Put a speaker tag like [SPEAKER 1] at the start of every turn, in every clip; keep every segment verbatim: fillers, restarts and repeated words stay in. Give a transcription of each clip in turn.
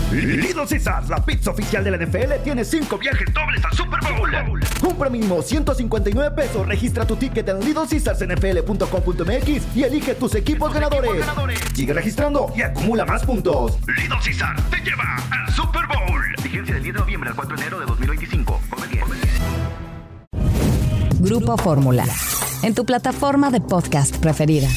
[SPEAKER 1] Little Caesars, la pizza oficial de la N F L, tiene cinco viajes dobles al Super Bowl. Compra mínimo ciento cincuenta y nueve pesos, registra tu ticket en little caesars n f l punto com punto m x y elige tus equipos ganadores. equipos ganadores. Sigue registrando y acumula más puntos. Little Caesars te lleva al Super Bowl. Vigencia del diez de noviembre al cuatro de enero de dos mil veinticinco. Come bien.
[SPEAKER 2] Grupo Fórmula, en tu plataforma de podcast preferida.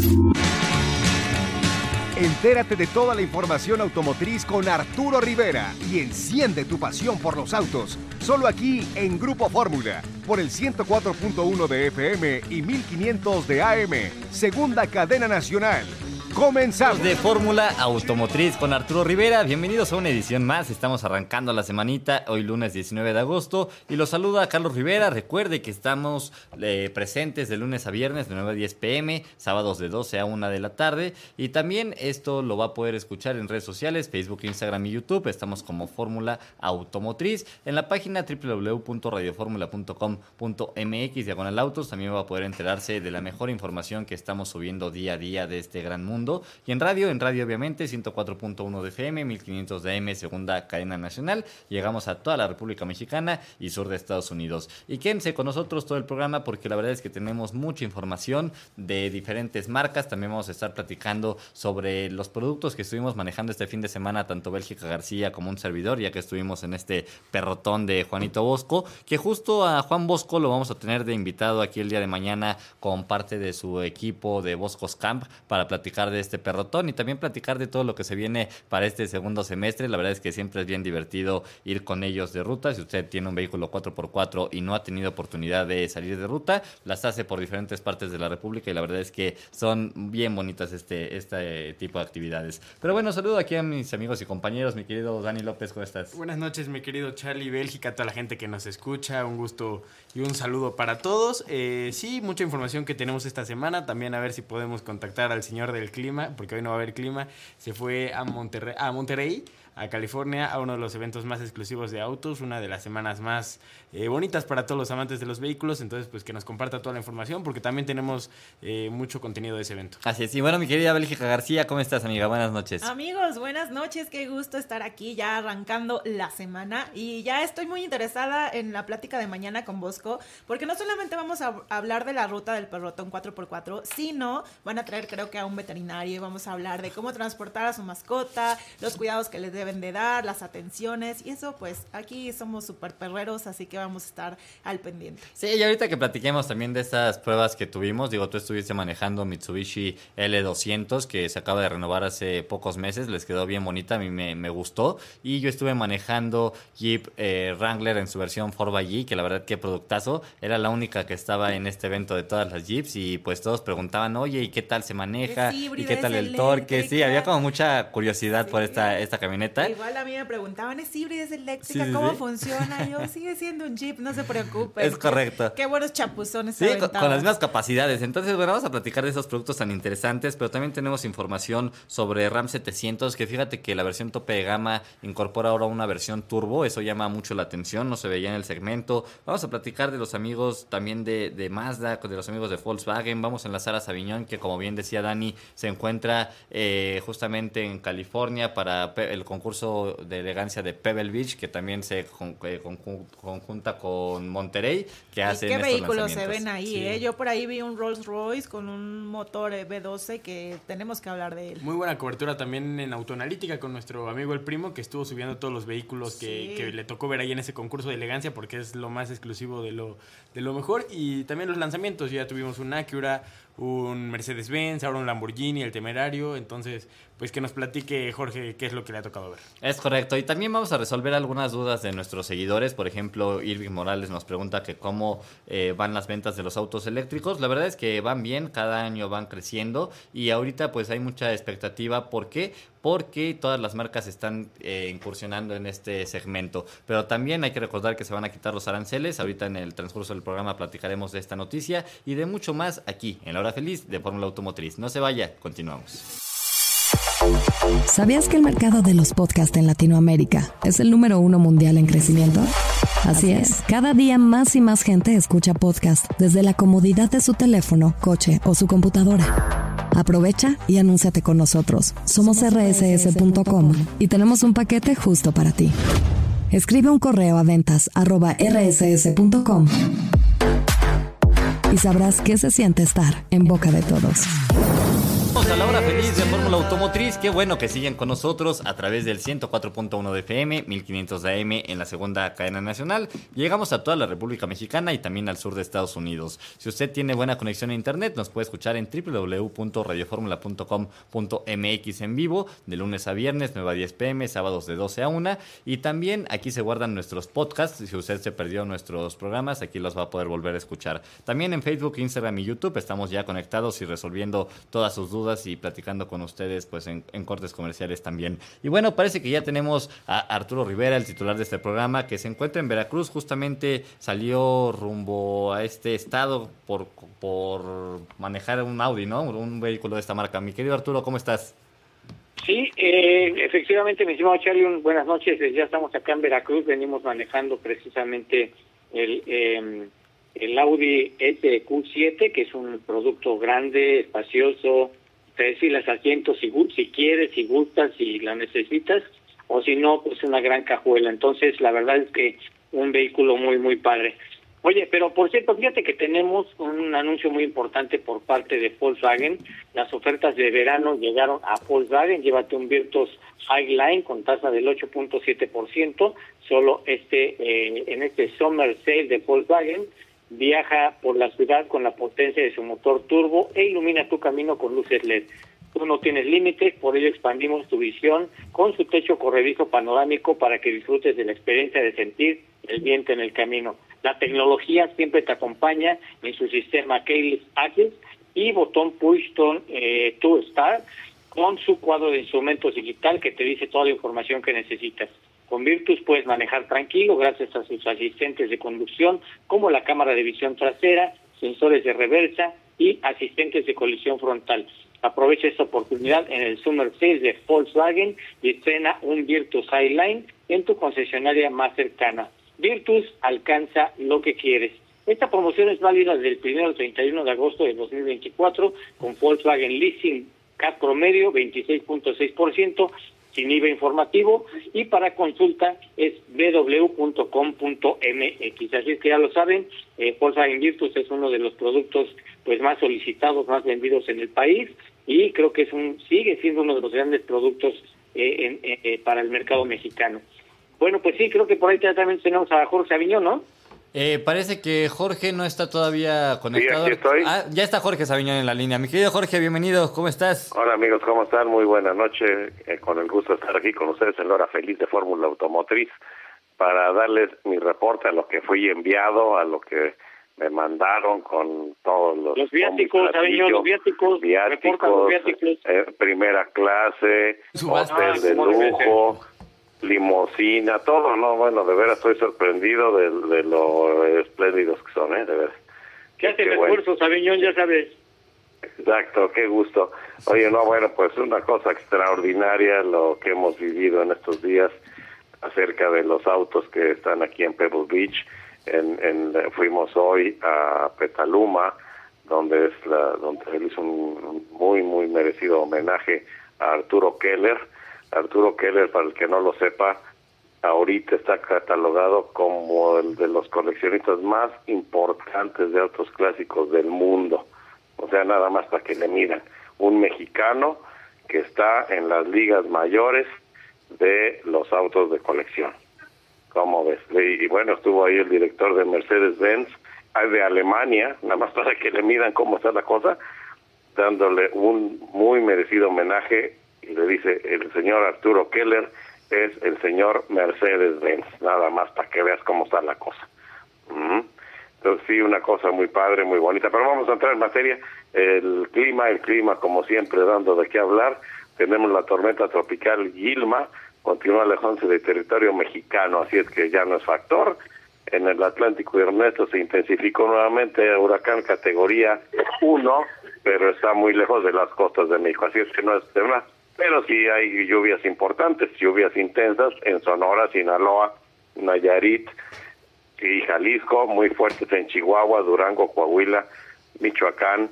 [SPEAKER 3] Entérate de toda la información automotriz con Arturo Rivera y enciende tu pasión por los autos. Solo aquí en Grupo Fórmula, por el ciento cuatro punto uno de F M y mil quinientos de A M, segunda cadena nacional. Comenzamos.
[SPEAKER 4] De Fórmula Automotriz con Arturo Rivera. Bienvenidos a una edición más. Estamos arrancando la semanita, hoy lunes diecinueve de agosto. Y los saluda Carlos Rivera. Recuerde que estamos eh, presentes de lunes a viernes de nueve a diez pm, sábados de doce a una de la tarde. Y también esto lo va a poder escuchar en redes sociales, Facebook, Instagram y YouTube. Estamos como Fórmula Automotriz. En la página doble u doble u doble u punto radio fórmula punto com punto m x, diagonal autos, también va a poder enterarse de la mejor información que estamos subiendo día a día de este gran mundo. Y en radio, en radio obviamente, ciento cuatro punto uno de F M, mil quinientos de A M, segunda cadena nacional. Llegamos a toda la República Mexicana y sur de Estados Unidos. Y quédense con nosotros todo el programa porque la verdad es que tenemos mucha información de diferentes marcas. También vamos a estar platicando sobre los productos que estuvimos manejando este fin de semana, tanto Bélgica García como un servidor, ya que estuvimos en este perrotón de Juanito Bosco, que justo a Juan Bosco lo vamos a tener de invitado aquí el día de mañana con parte de su equipo de Boscos Camp para platicar de este perrotón y también platicar de todo lo que se viene para este segundo semestre. La verdad es que siempre es bien divertido ir con ellos de ruta. Si usted tiene un vehículo cuatro por cuatro y no ha tenido oportunidad de salir de ruta, las hace por diferentes partes de la República y la verdad es que son bien bonitas este, este tipo de actividades. Pero bueno, saludo aquí a mis amigos y compañeros. Mi querido Dani López, ¿cómo estás?
[SPEAKER 5] Buenas noches, mi querido Charlie, Bélgica, toda la gente que nos escucha. Un gusto y un saludo para todos. Eh, sí, mucha información que tenemos esta semana. También a ver si podemos contactar al señor del clima, porque hoy no va a haber clima. Se fue a Monterrey, a Monterrey, a California, a uno de los eventos más exclusivos de autos, una de las semanas más eh, bonitas para todos los amantes de los vehículos. Entonces, pues que nos comparta toda la información, porque también tenemos eh, mucho contenido de ese evento.
[SPEAKER 4] Así es. Y bueno, mi querida Bélgica García, ¿cómo estás, amiga? Buenas noches.
[SPEAKER 6] Amigos, buenas noches. Qué gusto estar aquí ya arrancando la semana. Y ya estoy muy interesada en la plática de mañana con Bosco, porque no solamente vamos a hablar de la ruta del perrotón cuatro por cuatro, sino van a traer, creo que a un veterinario, y vamos a hablar de cómo transportar a su mascota, los cuidados que les deben de dar, las atenciones, y eso pues aquí somos súper perreros, así que vamos a estar al pendiente.
[SPEAKER 4] Sí, y ahorita que platiquemos también de estas pruebas que tuvimos, digo, tú estuviste manejando Mitsubishi L doscientos, que se acaba de renovar hace pocos meses, les quedó bien bonita, a mí me, me gustó, y yo estuve manejando Jeep eh, Wrangler en su versión cuatro by G, que la verdad qué productazo, era la única que estaba en este evento de todas las Jeeps, y pues todos preguntaban, oye, ¿y qué tal se maneja? ¿Y qué tal el torque? Sí, había como mucha curiosidad sí. por esta, esta camioneta.
[SPEAKER 6] Igual a mí me preguntaban, ¿es híbrida, es eléctrica? Sí, ¿Cómo sí. funciona? Yo, sigue siendo un Jeep, no se preocupen.
[SPEAKER 4] Es correcto.
[SPEAKER 6] Qué, qué buenos chapuzones.
[SPEAKER 4] Sí, con, con las mismas capacidades. Entonces, bueno, vamos a platicar de esos productos tan interesantes, pero también tenemos información sobre Ram setecientos, que fíjate que la versión tope de gama incorpora ahora una versión turbo, eso llama mucho la atención, no se veía en el segmento. Vamos a platicar de los amigos también de, de Mazda, de los amigos de Volkswagen. Vamos a enlazar a Saviñón, que como bien decía Dani, se encuentra eh, justamente en California para el concurso de elegancia de Pebble Beach, que también se con, con, conjunta con Monterrey, que hacen estos lanzamientos.
[SPEAKER 6] ¿Qué vehículos se ven ahí? Sí. Eh? Yo por ahí vi un Rolls Royce con un motor V doce que tenemos que hablar de él.
[SPEAKER 5] Muy buena cobertura también en Autoanalítica con nuestro amigo El Primo, que estuvo subiendo todos los vehículos que, sí. que le tocó ver ahí en ese concurso de elegancia, porque es lo más exclusivo de lo, de lo mejor. Y también los lanzamientos, ya tuvimos un Acura, un Mercedes-Benz, ahora un Lamborghini, el Temerario. Entonces, pues que nos platique Jorge qué es lo que le ha tocado ver.
[SPEAKER 4] Es correcto, y también vamos a resolver algunas dudas de nuestros seguidores. Por ejemplo, Irving Morales nos pregunta que cómo eh, van las ventas de los autos eléctricos. La verdad es que van bien, cada año van creciendo y ahorita pues hay mucha expectativa. ¿Por qué? Porque todas las marcas están eh, incursionando en este segmento, pero también hay que recordar que se van a quitar los aranceles. Ahorita en el transcurso del programa platicaremos de esta noticia y de mucho más aquí en La Hora Feliz de Fórmula Automotriz. No se vaya, continuamos.
[SPEAKER 2] ¿Sabías que el mercado de los podcasts en Latinoamérica es el número uno mundial en crecimiento? Así es, cada día más y más gente escucha podcasts desde la comodidad de su teléfono, coche o su computadora. Aprovecha y anúnciate con nosotros. Somos erre ese ese punto com y tenemos un paquete justo para ti. Escribe un correo a ventas arroba erre ese ese punto com y sabrás qué se siente estar en boca de todos.
[SPEAKER 4] A la hora feliz de Fórmula Automotriz, qué bueno que siguen con nosotros a través del ciento cuatro punto uno de F M, mil quinientos de A M en la segunda cadena nacional. Llegamos a toda la República Mexicana y también al sur de Estados Unidos. Si usted tiene buena conexión a internet, nos puede escuchar en doble u doble u doble u punto radio fórmula punto com punto eme equis en vivo, de lunes a viernes, nueve a diez pe eme, sábados de doce a una. Y también aquí se guardan nuestros podcasts. Si usted se perdió nuestros programas, aquí los va a poder volver a escuchar. También en Facebook, Instagram y YouTube estamos ya conectados y resolviendo todas sus dudas y platicando con ustedes pues en, en cortes comerciales también. Y bueno, parece que ya tenemos a Arturo Rivera, el titular de este programa, que se encuentra en Veracruz. Justamente salió rumbo a este estado por, por manejar un Audi, ¿no? Un vehículo de esta marca. Mi querido Arturo, ¿cómo estás?
[SPEAKER 7] Sí, eh, efectivamente, mi estimado Charlie, un, buenas noches. Ya estamos acá en Veracruz, venimos manejando precisamente el... Eh, el Audi ese cu siete, que es un producto grande, espacioso, te decir los asientos si, si quieres, si gustas, si la necesitas, o si no, pues una gran cajuela. Entonces, la verdad es que un vehículo muy, muy padre. Oye, pero por cierto, fíjate que tenemos un anuncio muy importante por parte de Volkswagen. Las ofertas de verano llegaron a Volkswagen. Llévate un Virtus Highline con tasa del ocho punto siete por ciento. Solo este eh, en este Summer Sale de Volkswagen. Viaja por la ciudad con la potencia de su motor turbo e ilumina tu camino con luces L E D. Tú no tienes límites, por ello expandimos tu visión con su techo corredizo panorámico para que disfrutes de la experiencia de sentir el viento en el camino. La tecnología siempre te acompaña en su sistema Keyless Access y botón Push to, eh, to Start con su cuadro de instrumentos digital que te dice toda la información que necesitas. Con Virtus puedes manejar tranquilo gracias a sus asistentes de conducción como la cámara de visión trasera, sensores de reversa y asistentes de colisión frontal. Aprovecha esta oportunidad en el Summer Sale de Volkswagen y estrena un Virtus Highline en tu concesionaria más cercana. Virtus, alcanza lo que quieres. Esta promoción es válida desde el primero al treinta y uno de agosto de dos mil veinticuatro con Volkswagen Leasing C A T promedio veintiséis punto seis por ciento sin I V A informativo, y para consulta es doble u doble u doble u punto com punto eme equis. Así es que ya lo saben, eh, Volkswagen Virtus es uno de los productos pues más solicitados, más vendidos en el país, y creo que es un sigue siendo uno de los grandes productos eh, en, eh, para el mercado mexicano. Bueno, pues sí, creo que por ahí también tenemos a Jorge Aviñón, ¿no?
[SPEAKER 4] Eh, parece que Jorge no está todavía conectado.
[SPEAKER 8] Sí, aquí estoy.
[SPEAKER 4] Ah, ya está Jorge Sabiñón en la línea. Mi querido Jorge, bienvenido. ¿Cómo estás?
[SPEAKER 8] Hola amigos, ¿cómo están? Muy buena noche. Eh, con el gusto de estar aquí con ustedes en la hora feliz de Fórmula Automotriz para darles mi reporte a lo que fui enviado, a lo que me mandaron con todos los...
[SPEAKER 7] Los viáticos, Sabiñón, los viáticos.
[SPEAKER 8] Viáticos,
[SPEAKER 7] los viáticos.
[SPEAKER 8] Eh, primera clase, hotel de lujo, limosina, todo, no, bueno, de veras estoy sorprendido de, de lo espléndidos que son, ¿eh? De veras.
[SPEAKER 7] ¿Qué hace el esfuerzo, bueno. Sabiñón? Ya sabes.
[SPEAKER 8] Exacto, qué gusto. Oye, no, bueno, pues una cosa extraordinaria lo que hemos vivido en estos días acerca de los autos que están aquí en Pebble Beach. En, en, fuimos hoy a Petaluma, donde es la, donde se le hizo un muy, muy merecido homenaje a Arturo Keller. Arturo Keller, para el que no lo sepa, ahorita está catalogado como el de los coleccionistas más importantes de autos clásicos del mundo. O sea, nada más para que le midan. Un mexicano que está en las ligas mayores de los autos de colección. ¿Cómo ves? Y, y bueno, estuvo ahí el director de Mercedes-Benz, de Alemania, nada más para que le midan cómo está la cosa, dándole un muy merecido homenaje. Y le dice, el señor Arturo Keller es el señor Mercedes-Benz, nada más para que veas cómo está la cosa. Uh-huh. Entonces sí, una cosa muy padre, muy bonita. Pero vamos a entrar en materia. El clima, el clima como siempre dando de qué hablar. Tenemos la tormenta tropical Gilma, continúa alejándose del territorio mexicano, así es que ya no es factor. En el Atlántico Ernesto se intensificó nuevamente huracán categoría uno, pero está muy lejos de las costas de México, así es que no es tema. Pero sí hay lluvias importantes, lluvias intensas en Sonora, Sinaloa, Nayarit y Jalisco, muy fuertes en Chihuahua, Durango, Coahuila, Michoacán,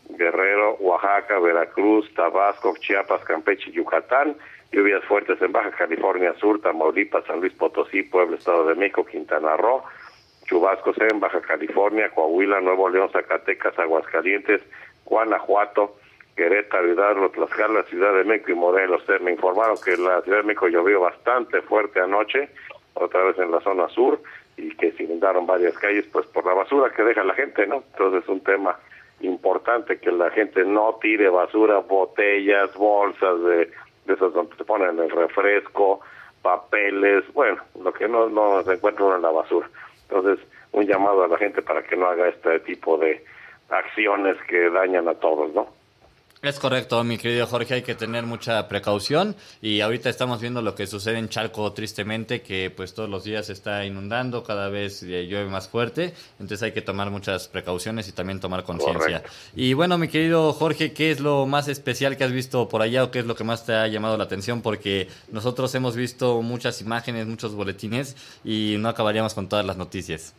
[SPEAKER 8] Guerrero, Oaxaca, Veracruz, Tabasco, Chiapas, Campeche y Yucatán. Lluvias fuertes en Baja California Sur, Tamaulipas, San Luis Potosí, Puebla, Estado de México, Quintana Roo. Chubascos en Baja California, Coahuila, Nuevo León, Zacatecas, Aguascalientes, Guanajuato, Querétaro, Hidalgo, Tlaxcala, Ciudad de México y Morelos. Me informaron que la Ciudad de México llovió bastante fuerte anoche, otra vez en la zona sur, y que se inundaron varias calles pues por la basura que deja la gente, ¿no? Entonces es un tema importante que la gente no tire basura, botellas, bolsas de, de esas donde se ponen el refresco, papeles, bueno, lo que no, no se encuentra uno en la basura. Entonces, un llamado a la gente para que no haga este tipo de acciones que dañan a todos, ¿no?
[SPEAKER 4] Es correcto, mi querido Jorge, hay que tener mucha precaución y ahorita estamos viendo lo que sucede en Chalco, tristemente, que pues todos los días se está inundando, cada vez eh, llueve más fuerte, entonces hay que tomar muchas precauciones y también tomar conciencia. Y bueno, mi querido Jorge, ¿qué es lo más especial que has visto por allá o qué es lo que más te ha llamado la atención? Porque nosotros hemos visto muchas imágenes, muchos boletines y no acabaríamos con todas las noticias.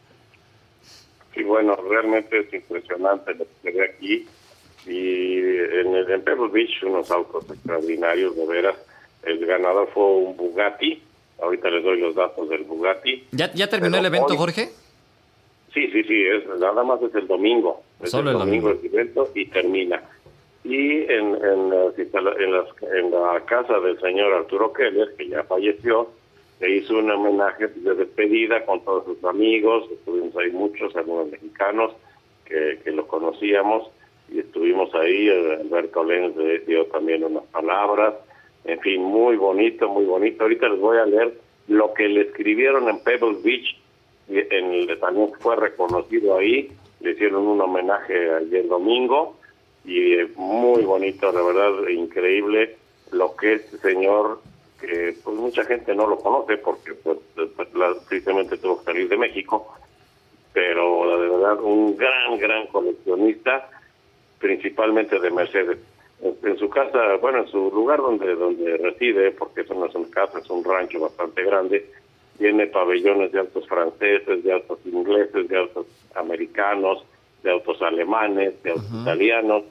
[SPEAKER 8] Sí, bueno, realmente es impresionante lo que se ve aquí. Y en, el, en Pebble Beach unos autos extraordinarios, de veras. El ganador fue un Bugatti. Ahorita les doy los datos del Bugatti.
[SPEAKER 4] ¿Ya, ya terminó Pero el evento, hoy, Jorge?
[SPEAKER 8] Sí, sí, sí. Es, nada más es el domingo. Es
[SPEAKER 4] Solo
[SPEAKER 8] el,
[SPEAKER 4] el domingo.
[SPEAKER 8] domingo el evento y termina. Y en, en, en, las, en la casa del señor Arturo Keller, que ya falleció, se hizo un homenaje de despedida con todos sus amigos. Estuvimos ahí muchos, algunos mexicanos que, que lo conocíamos. Y estuvimos ahí, Alberto Lenz dio también unas palabras, en fin, muy bonito, muy bonito. Ahorita les voy a leer lo que le escribieron en Pebble Beach, en el, también fue reconocido ahí, le hicieron un homenaje ayer domingo, y eh, muy bonito, la verdad, increíble lo que este señor, que pues mucha gente no lo conoce, porque pues, la, tristemente tuvo que salir de México, pero de verdad, un gran, gran coleccionista, principalmente de Mercedes. En su casa, bueno, en su lugar donde donde reside, porque eso no es una casa, es un rancho bastante grande, tiene pabellones de autos franceses, de autos ingleses, de autos americanos, de autos alemanes, de autos uh-huh. italianos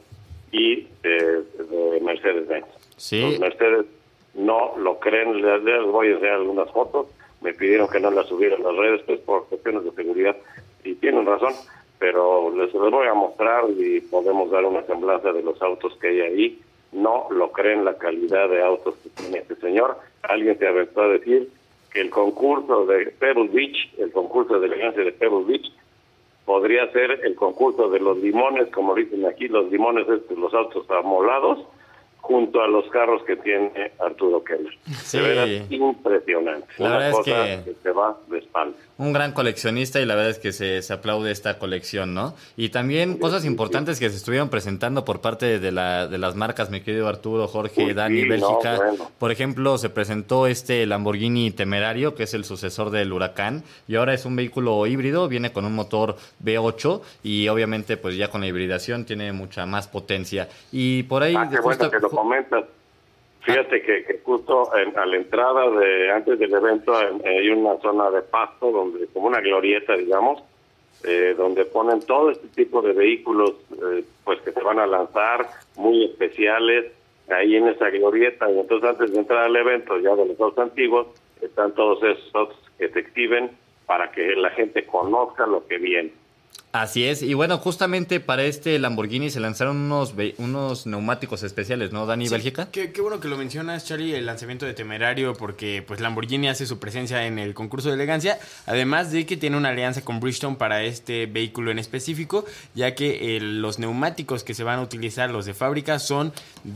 [SPEAKER 8] y de, de Mercedes-Benz.
[SPEAKER 4] Sí.
[SPEAKER 8] Los Mercedes no lo creen, les, les voy a enseñar algunas fotos, me pidieron que no las subiera a las redes, pues por cuestiones de seguridad, y tienen razón, pero les los voy a mostrar y podemos dar una semblanza de los autos que hay ahí. No lo creen la calidad de autos que tiene este señor. Alguien se aventó a decir que el concurso de Pebble Beach, el concurso de elegancia de Pebble Beach, podría ser el concurso de los limones, como dicen aquí, los limones, los autos amolados, junto a los carros que tiene Arturo Keller.
[SPEAKER 4] Sí.
[SPEAKER 8] De veras, impresionante.
[SPEAKER 4] La
[SPEAKER 8] Una
[SPEAKER 4] verdad
[SPEAKER 8] cosa
[SPEAKER 4] es que...
[SPEAKER 8] que se va de espalda.
[SPEAKER 4] Un gran coleccionista y la verdad es que se, se aplaude esta colección, ¿no? Y también sí, cosas importantes sí. que se estuvieron presentando por parte de la de las marcas, mi querido Arturo, Jorge, Uy, Dani, sí, Bélgica. No, bueno. Por ejemplo, se presentó este Lamborghini Temerario, que es el sucesor del Huracán, y ahora es un vehículo híbrido, viene con un motor V ocho y obviamente pues ya con la hibridación tiene mucha más potencia. Y por ahí...
[SPEAKER 8] Ah, qué bueno esta... que lo comentas. Fíjate que, que justo en, a la entrada de antes del evento en, hay una zona de pasto, donde como una glorieta, digamos, eh, donde ponen todo este tipo de vehículos eh, pues que se van a lanzar, muy especiales, ahí en esa glorieta. Y entonces antes de entrar al evento, ya de los autos antiguos, están todos esos autos que se exhiben para que la gente conozca lo que viene.
[SPEAKER 4] Así es, y bueno, justamente para este Lamborghini se lanzaron unos unos neumáticos especiales, ¿no, Dani,
[SPEAKER 5] sí,
[SPEAKER 4] Bélgica?
[SPEAKER 5] Qué, qué bueno que lo mencionas, Charlie, el lanzamiento de Temerario, porque pues Lamborghini hace su presencia en el concurso de elegancia, además de que tiene una alianza con Bridgestone para este vehículo en específico, ya que eh, los neumáticos que se van a utilizar, los de fábrica, son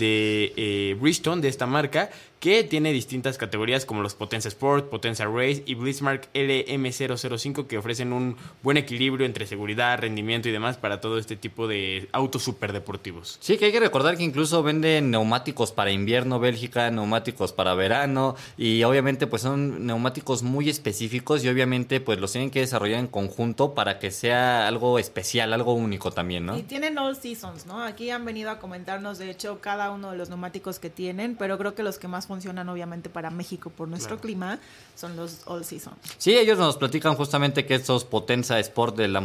[SPEAKER 5] de eh, Bridgestone, de esta marca, que tiene distintas categorías como los Potenza Sport, Potenza Race y Blitzmark L M cero cero cinco, que ofrecen un buen equilibrio entre seguridad, rendimiento y demás para todo este tipo de autos superdeportivos.
[SPEAKER 4] Sí, que hay que recordar que incluso venden neumáticos para invierno, Bélgica, neumáticos para verano, y obviamente pues son neumáticos muy específicos y obviamente pues los tienen que desarrollar en conjunto para que sea algo especial, algo único también, ¿no?
[SPEAKER 6] Y tienen all seasons, ¿no? Aquí han venido a comentarnos de hecho cada uno de los neumáticos que tienen, pero creo que los que más funcionan obviamente para México por nuestro claro. clima son los all season.
[SPEAKER 4] Sí, ellos nos platican justamente que estos Potenza Sport del Lamborghini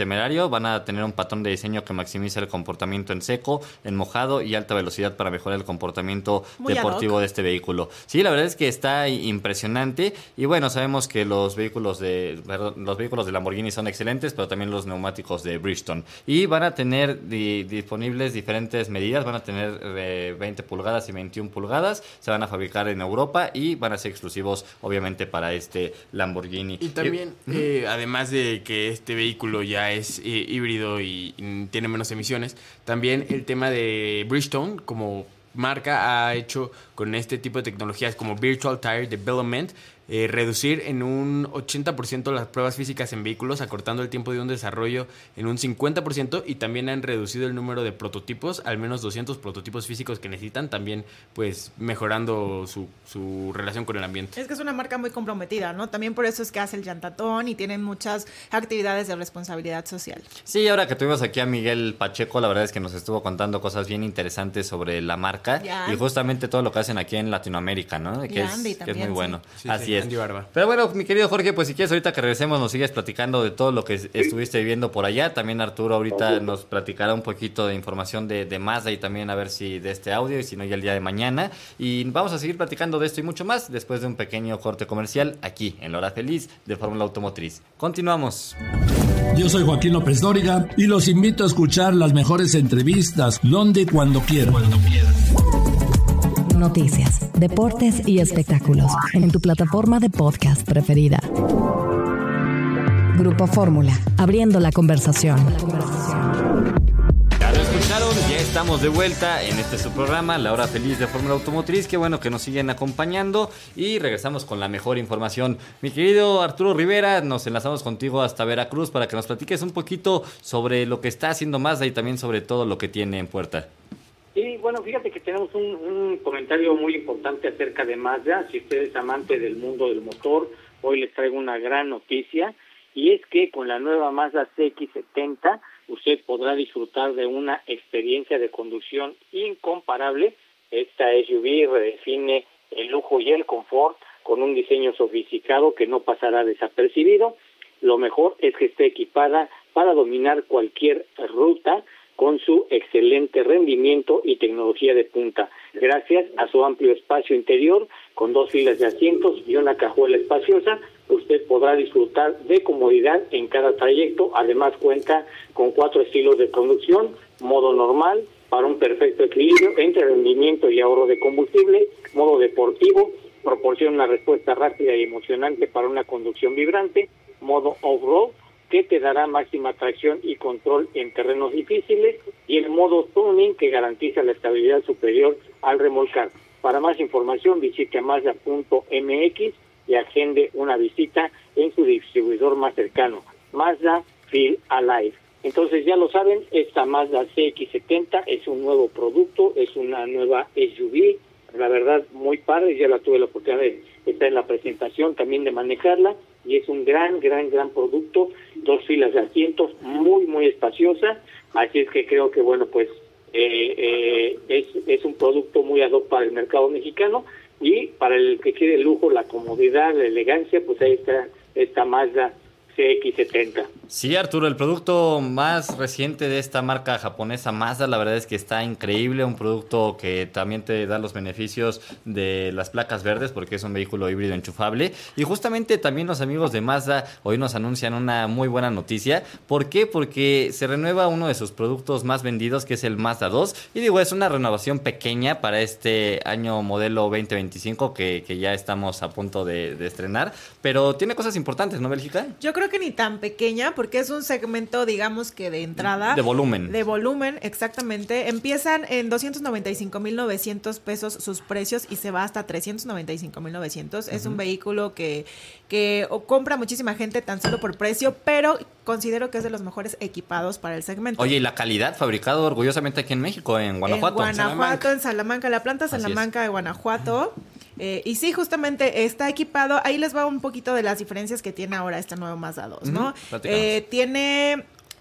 [SPEAKER 4] Temerario. Van a tener un patrón de diseño que maximiza el comportamiento en seco, en mojado y alta velocidad para mejorar el comportamiento Muy deportivo de este vehículo. Sí, la verdad es que está impresionante y bueno, sabemos que los vehículos de perdón, los vehículos de Lamborghini son excelentes, pero también los neumáticos de Bridgestone. Y van a tener di- disponibles diferentes medidas, van a tener eh, veinte pulgadas y veintiuna pulgadas, se van a fabricar en Europa y van a ser exclusivos obviamente para este Lamborghini.
[SPEAKER 5] Y también, eh, eh, además de que este vehículo ya es eh, híbrido y, y tiene menos emisiones, también el tema de Bridgestone como marca ha hecho con este tipo de tecnologías como Virtual Tire Development eh, reducir en un ochenta por ciento las pruebas físicas en vehículos, acortando el tiempo de un desarrollo en un cincuenta por ciento, y también han reducido el número de prototipos, al menos doscientos prototipos físicos que necesitan, también pues mejorando su, su relación con el ambiente.
[SPEAKER 6] Es que es una marca muy comprometida, ¿no? También por eso es que hace el llantatón y tienen muchas actividades de responsabilidad social.
[SPEAKER 4] Sí, ahora que tuvimos aquí a Miguel Pacheco, la verdad es que nos estuvo contando cosas bien interesantes sobre la marca y, y justamente todo lo que hacen aquí en Latinoamérica, ¿no? Que, es,
[SPEAKER 6] Andy,
[SPEAKER 4] que
[SPEAKER 6] también,
[SPEAKER 4] es muy bueno.
[SPEAKER 5] Sí,
[SPEAKER 4] Así
[SPEAKER 5] sí,
[SPEAKER 4] es.
[SPEAKER 5] Andy Barba.
[SPEAKER 4] Pero bueno, mi querido Jorge, pues si quieres ahorita que regresemos nos sigues platicando de todo lo que estuviste viviendo por allá. También Arturo ahorita nos platicará un poquito de información de, de Mazda y también a ver si de este audio y si no ya el día de mañana. Y vamos a seguir platicando de esto y mucho más después de un pequeño corte comercial aquí en La Hora Feliz de Fórmula Automotriz. Continuamos.
[SPEAKER 9] Yo soy Joaquín López Dóriga y los invito a escuchar las mejores entrevistas donde y cuando quieran. Cuando quieran.
[SPEAKER 2] Noticias, deportes y espectáculos en tu plataforma de podcast preferida. Grupo Fórmula, abriendo la conversación.
[SPEAKER 4] Ya lo escucharon, ya estamos de vuelta en este su programa, La Hora Feliz de Fórmula Automotriz. Qué bueno que nos siguen acompañando y regresamos con la mejor información. Mi querido Arturo Rivera, nos enlazamos contigo hasta Veracruz para que nos platiques un poquito sobre lo que está haciendo Mazda y también sobre todo lo que tiene en puerta.
[SPEAKER 7] Sí, bueno, fíjate que tenemos un, un comentario muy importante acerca de Mazda. Si usted es amante del mundo del motor, hoy les traigo una gran noticia, y es que con la nueva Mazda C X setenta usted podrá disfrutar de una experiencia de conducción incomparable. Esta S U V redefine el lujo y el confort con un diseño sofisticado que no pasará desapercibido. Lo mejor es que esté equipada para dominar cualquier ruta con su excelente rendimiento y tecnología de punta, gracias a su amplio espacio interior, con dos filas de asientos y una cajuela espaciosa. Usted podrá disfrutar de comodidad en cada trayecto. Además cuenta con cuatro estilos de conducción: modo normal, para un perfecto equilibrio entre rendimiento y ahorro de combustible; modo deportivo, proporciona una respuesta rápida y emocionante para una conducción vibrante; modo off-road, que te dará máxima tracción y control en terrenos difíciles; y el modo tuning, que garantiza la estabilidad superior al remolcar. Para más información visite mazda punto m x y agende una visita en su distribuidor más cercano. Mazda Feel Alive. Entonces ya lo saben, esta Mazda C X setenta es un nuevo producto, es una nueva S U V, la verdad muy padre. Ya la tuve la oportunidad de estar en la presentación, también de manejarla, y es un gran, gran, gran producto. Dos filas de asientos, muy, muy espaciosa. Así es que creo que, bueno, pues eh, eh, es, es un producto muy ad hoc para el mercado mexicano, y para el que quiere el lujo, la comodidad, la elegancia, pues ahí está esta Mazda C X setenta.
[SPEAKER 4] Sí, Arturo, el producto más reciente de esta marca japonesa Mazda, la verdad es que está increíble, un producto que también te da los beneficios de las placas verdes porque es un vehículo híbrido enchufable. Y justamente también los amigos de Mazda hoy nos anuncian una muy buena noticia. ¿Por qué? Porque se renueva uno de sus productos más vendidos, que es el Mazda dos. Y digo, es una renovación pequeña para este año modelo veinte veinticinco que, que ya estamos a punto de, de estrenar, pero tiene cosas importantes, ¿no, Bélgica?
[SPEAKER 6] Yo creo que ni tan pequeña, porque es un segmento, digamos que de entrada.
[SPEAKER 4] De volumen.
[SPEAKER 6] De volumen, exactamente. Empiezan en doscientos noventa y cinco mil novecientos pesos sus precios y se va hasta trescientos noventa y cinco mil novecientos. Uh-huh. Es un vehículo que, que compra muchísima gente tan solo por precio, pero considero que es de los mejores equipados para el segmento.
[SPEAKER 4] Oye, y la calidad, fabricado orgullosamente aquí en México, en Guanajuato.
[SPEAKER 6] En Guanajuato, Salamanca. en Salamanca, la planta Salamanca de Guanajuato. Eh, y sí, justamente está equipado. Ahí les va un poquito de las diferencias que tiene ahora este nuevo Mazda dos, ¿no? Uh-huh. Eh, tiene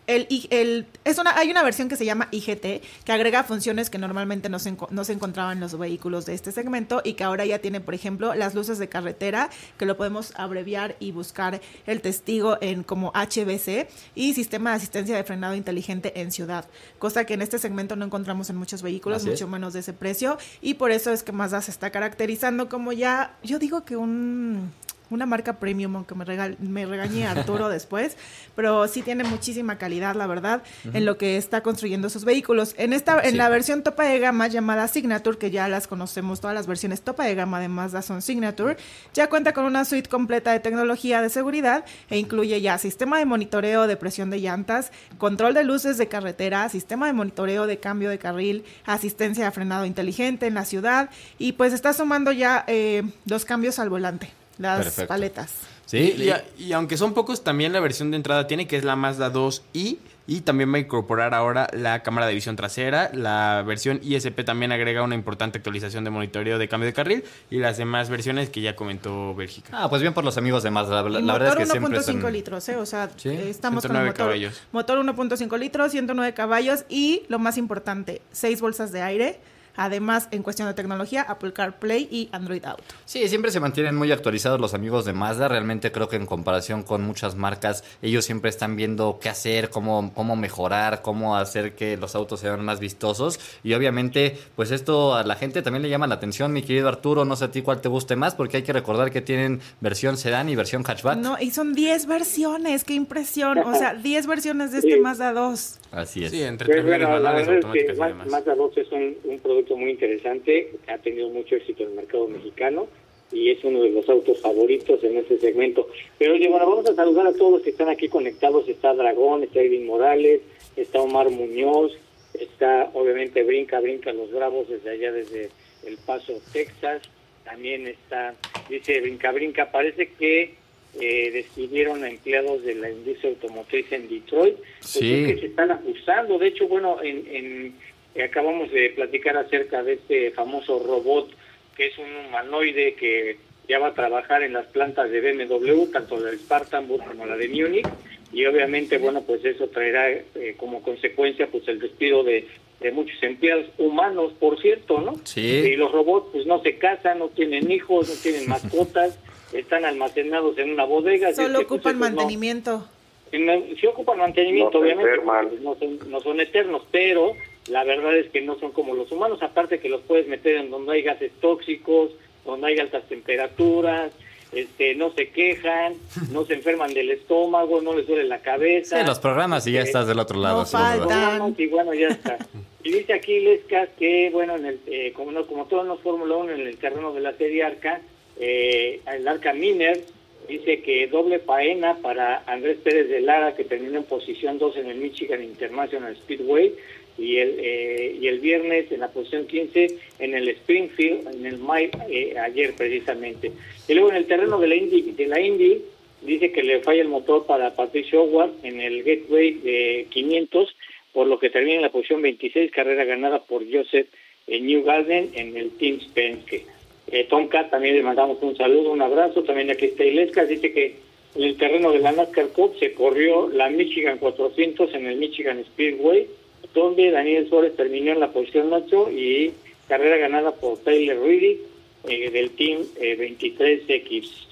[SPEAKER 6] El, el, es una, hay una versión que se llama I G T, que agrega funciones que normalmente no se, no se encontraban en los vehículos de este segmento y que ahora ya tiene, por ejemplo, las luces de carretera, que lo podemos abreviar y buscar el testigo en como H B C, y sistema de asistencia de frenado inteligente en ciudad, cosa que en este segmento no encontramos en muchos vehículos, Así mucho es. menos de ese precio, y por eso es que Mazda se está caracterizando como ya, yo digo que un... una marca premium, aunque me, regal, me regañe Arturo después, pero sí tiene muchísima calidad, la verdad, uh-huh. en lo que está construyendo sus vehículos. En esta, en sí. la versión topa de gama llamada Signature, que ya las conocemos, todas las versiones topa de gama de Mazda son Signature, ya cuenta con una suite completa de tecnología de seguridad e incluye ya sistema de monitoreo de presión de llantas, control de luces de carretera, sistema de monitoreo de cambio de carril, asistencia de frenado inteligente en la ciudad, y pues está sumando ya eh, los cambios al volante. Las Perfecto. paletas.
[SPEAKER 5] Sí, y, y, y aunque son pocos, también la versión de entrada tiene, que es la Mazda dos i, y también va a incorporar ahora la cámara de visión trasera. La versión I S P también agrega una importante actualización de monitoreo de cambio de carril, y las demás versiones que ya comentó Bélgica.
[SPEAKER 4] Ah, pues bien por los amigos de Mazda. La, la verdad es que siempre
[SPEAKER 6] uno punto cinco
[SPEAKER 4] son...
[SPEAKER 6] litros, ¿eh? O sea,
[SPEAKER 5] ¿Sí?
[SPEAKER 6] estamos
[SPEAKER 5] ciento nueve
[SPEAKER 6] con motor,
[SPEAKER 5] caballos.
[SPEAKER 6] motor uno punto cinco litros, ciento nueve caballos, y lo más importante, seis bolsas de aire. Además, en cuestión de tecnología, Apple CarPlay y Android Auto.
[SPEAKER 4] Sí, siempre se mantienen muy actualizados los amigos de Mazda. Realmente creo que en comparación con muchas marcas, ellos siempre están viendo qué hacer, cómo, cómo mejorar, cómo hacer que los autos sean más vistosos. Y obviamente, pues esto a la gente también le llama la atención, mi querido Arturo. No sé a ti cuál te guste más, porque hay que recordar que tienen versión sedán y versión hatchback.
[SPEAKER 6] No, y son diez versiones, qué impresión. O sea, diez versiones de este sí. Mazda dos.
[SPEAKER 4] Así es.
[SPEAKER 5] Sí, entre
[SPEAKER 7] pues bueno,
[SPEAKER 5] manuales, automáticas
[SPEAKER 7] es que
[SPEAKER 5] y demás.
[SPEAKER 7] Mazda dos es un, un producto muy interesante, ha tenido mucho éxito en el mercado mexicano y es uno de los autos favoritos en este segmento. Pero oye, bueno, vamos a saludar a todos los que están aquí conectados. Está Dragón, está Edwin Morales, está Omar Muñoz, está obviamente Brinca, Brinca los Bravos desde allá, desde El Paso, Texas. También está, dice Brinca, Brinca, parece que eh, despidieron a empleados de la industria automotriz en Detroit. Pues sí. Es que se están acusando. De hecho, bueno, en... en acabamos de platicar acerca de este famoso robot que es un humanoide que ya va a trabajar en las plantas de B M W, tanto la de Spartanburg como la de Múnich, y obviamente, bueno, pues eso traerá eh, como consecuencia pues el despido de, de muchos empleados humanos, por cierto, ¿no?
[SPEAKER 4] Sí.
[SPEAKER 7] Y los robots pues no se casan, no tienen hijos, no tienen mascotas, están almacenados en una bodega.
[SPEAKER 6] Solo
[SPEAKER 7] que,
[SPEAKER 6] ocupan
[SPEAKER 7] pues,
[SPEAKER 6] mantenimiento.
[SPEAKER 7] No, sí ocupan mantenimiento,
[SPEAKER 8] no
[SPEAKER 7] obviamente,
[SPEAKER 8] pues
[SPEAKER 7] no son, no son eternos, pero la verdad es que no son como los humanos, aparte que los puedes meter en donde hay gases tóxicos, donde hay altas temperaturas, este, no se quejan, no se enferman del estómago, no les duele la cabeza.
[SPEAKER 4] Sí, los programas y ya eh, estás del otro lado.
[SPEAKER 6] No faltan.
[SPEAKER 7] Y bueno, ya está. Y dice aquí Lescas que, bueno, en el, eh, como, no, como todos los Fórmula uno en el terreno de la serie Arca, eh, el Arca Miner, dice que doble faena para Andrés Pérez de Lara, que terminó en posición dos en el Michigan International Speedway, y el eh, y el viernes en la posición quince en el Springfield, en el May, eh, ayer precisamente. Y luego en el terreno de la Indy, de la Indy dice que le falla el motor para Patricio Howard en el Gateway de quinientos, por lo que termina en la posición veintiséis, carrera ganada por Joseph eh, Newgarden en el Team Penske. Eh, Tomcat, también le mandamos un saludo, un abrazo. También aquí está Ilescas, dice que en el terreno de la NASCAR Cup se corrió la Michigan cuatrocientos en el Michigan Speedway, donde Daniel Suárez terminó en la posición ocho y carrera ganada por Tyler Reddick eh, del Team eh, veintitrés equis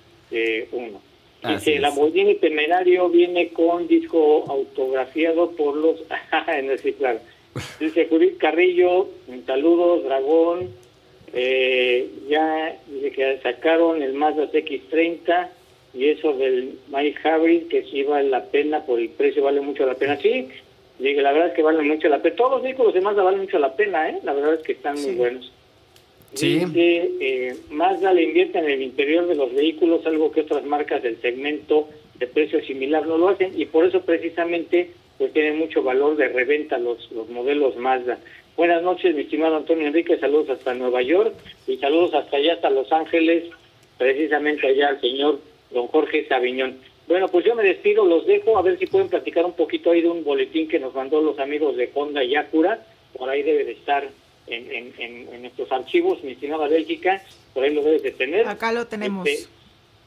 [SPEAKER 7] uno. Dice, el Lamborghini Temerario viene con disco autografiado por los... no, sí, claro. Dice Judith Carrillo, saludos, Dragón. Eh, ya dice que sacaron el Mazda X treinta y eso del Mike Hybrid, que sí vale la pena, por el precio vale mucho la pena. Sí, digo, la verdad es que vale mucho la pena. Todos los vehículos de Mazda valen mucho la pena, ¿eh? La verdad es que están sí. muy buenos.
[SPEAKER 4] Sí.
[SPEAKER 7] Dice, eh, Mazda le invierte en el interior de los vehículos, algo que otras marcas del segmento de precio similar no lo hacen, y por eso precisamente pues tienen mucho valor de reventa los, los modelos Mazda. Buenas noches, mi estimado Antonio Enrique, saludos hasta Nueva York y saludos hasta allá, hasta Los Ángeles, precisamente allá al señor don Jorge Sabiñón. Bueno, pues yo me despido, los dejo, a ver si pueden platicar un poquito ahí de un boletín que nos mandó los amigos de Honda y Acura, por ahí debe de estar en, en, en, en nuestros archivos, mi estimada Bélgica, por ahí lo debes de tener.
[SPEAKER 6] Acá lo tenemos.
[SPEAKER 7] Este,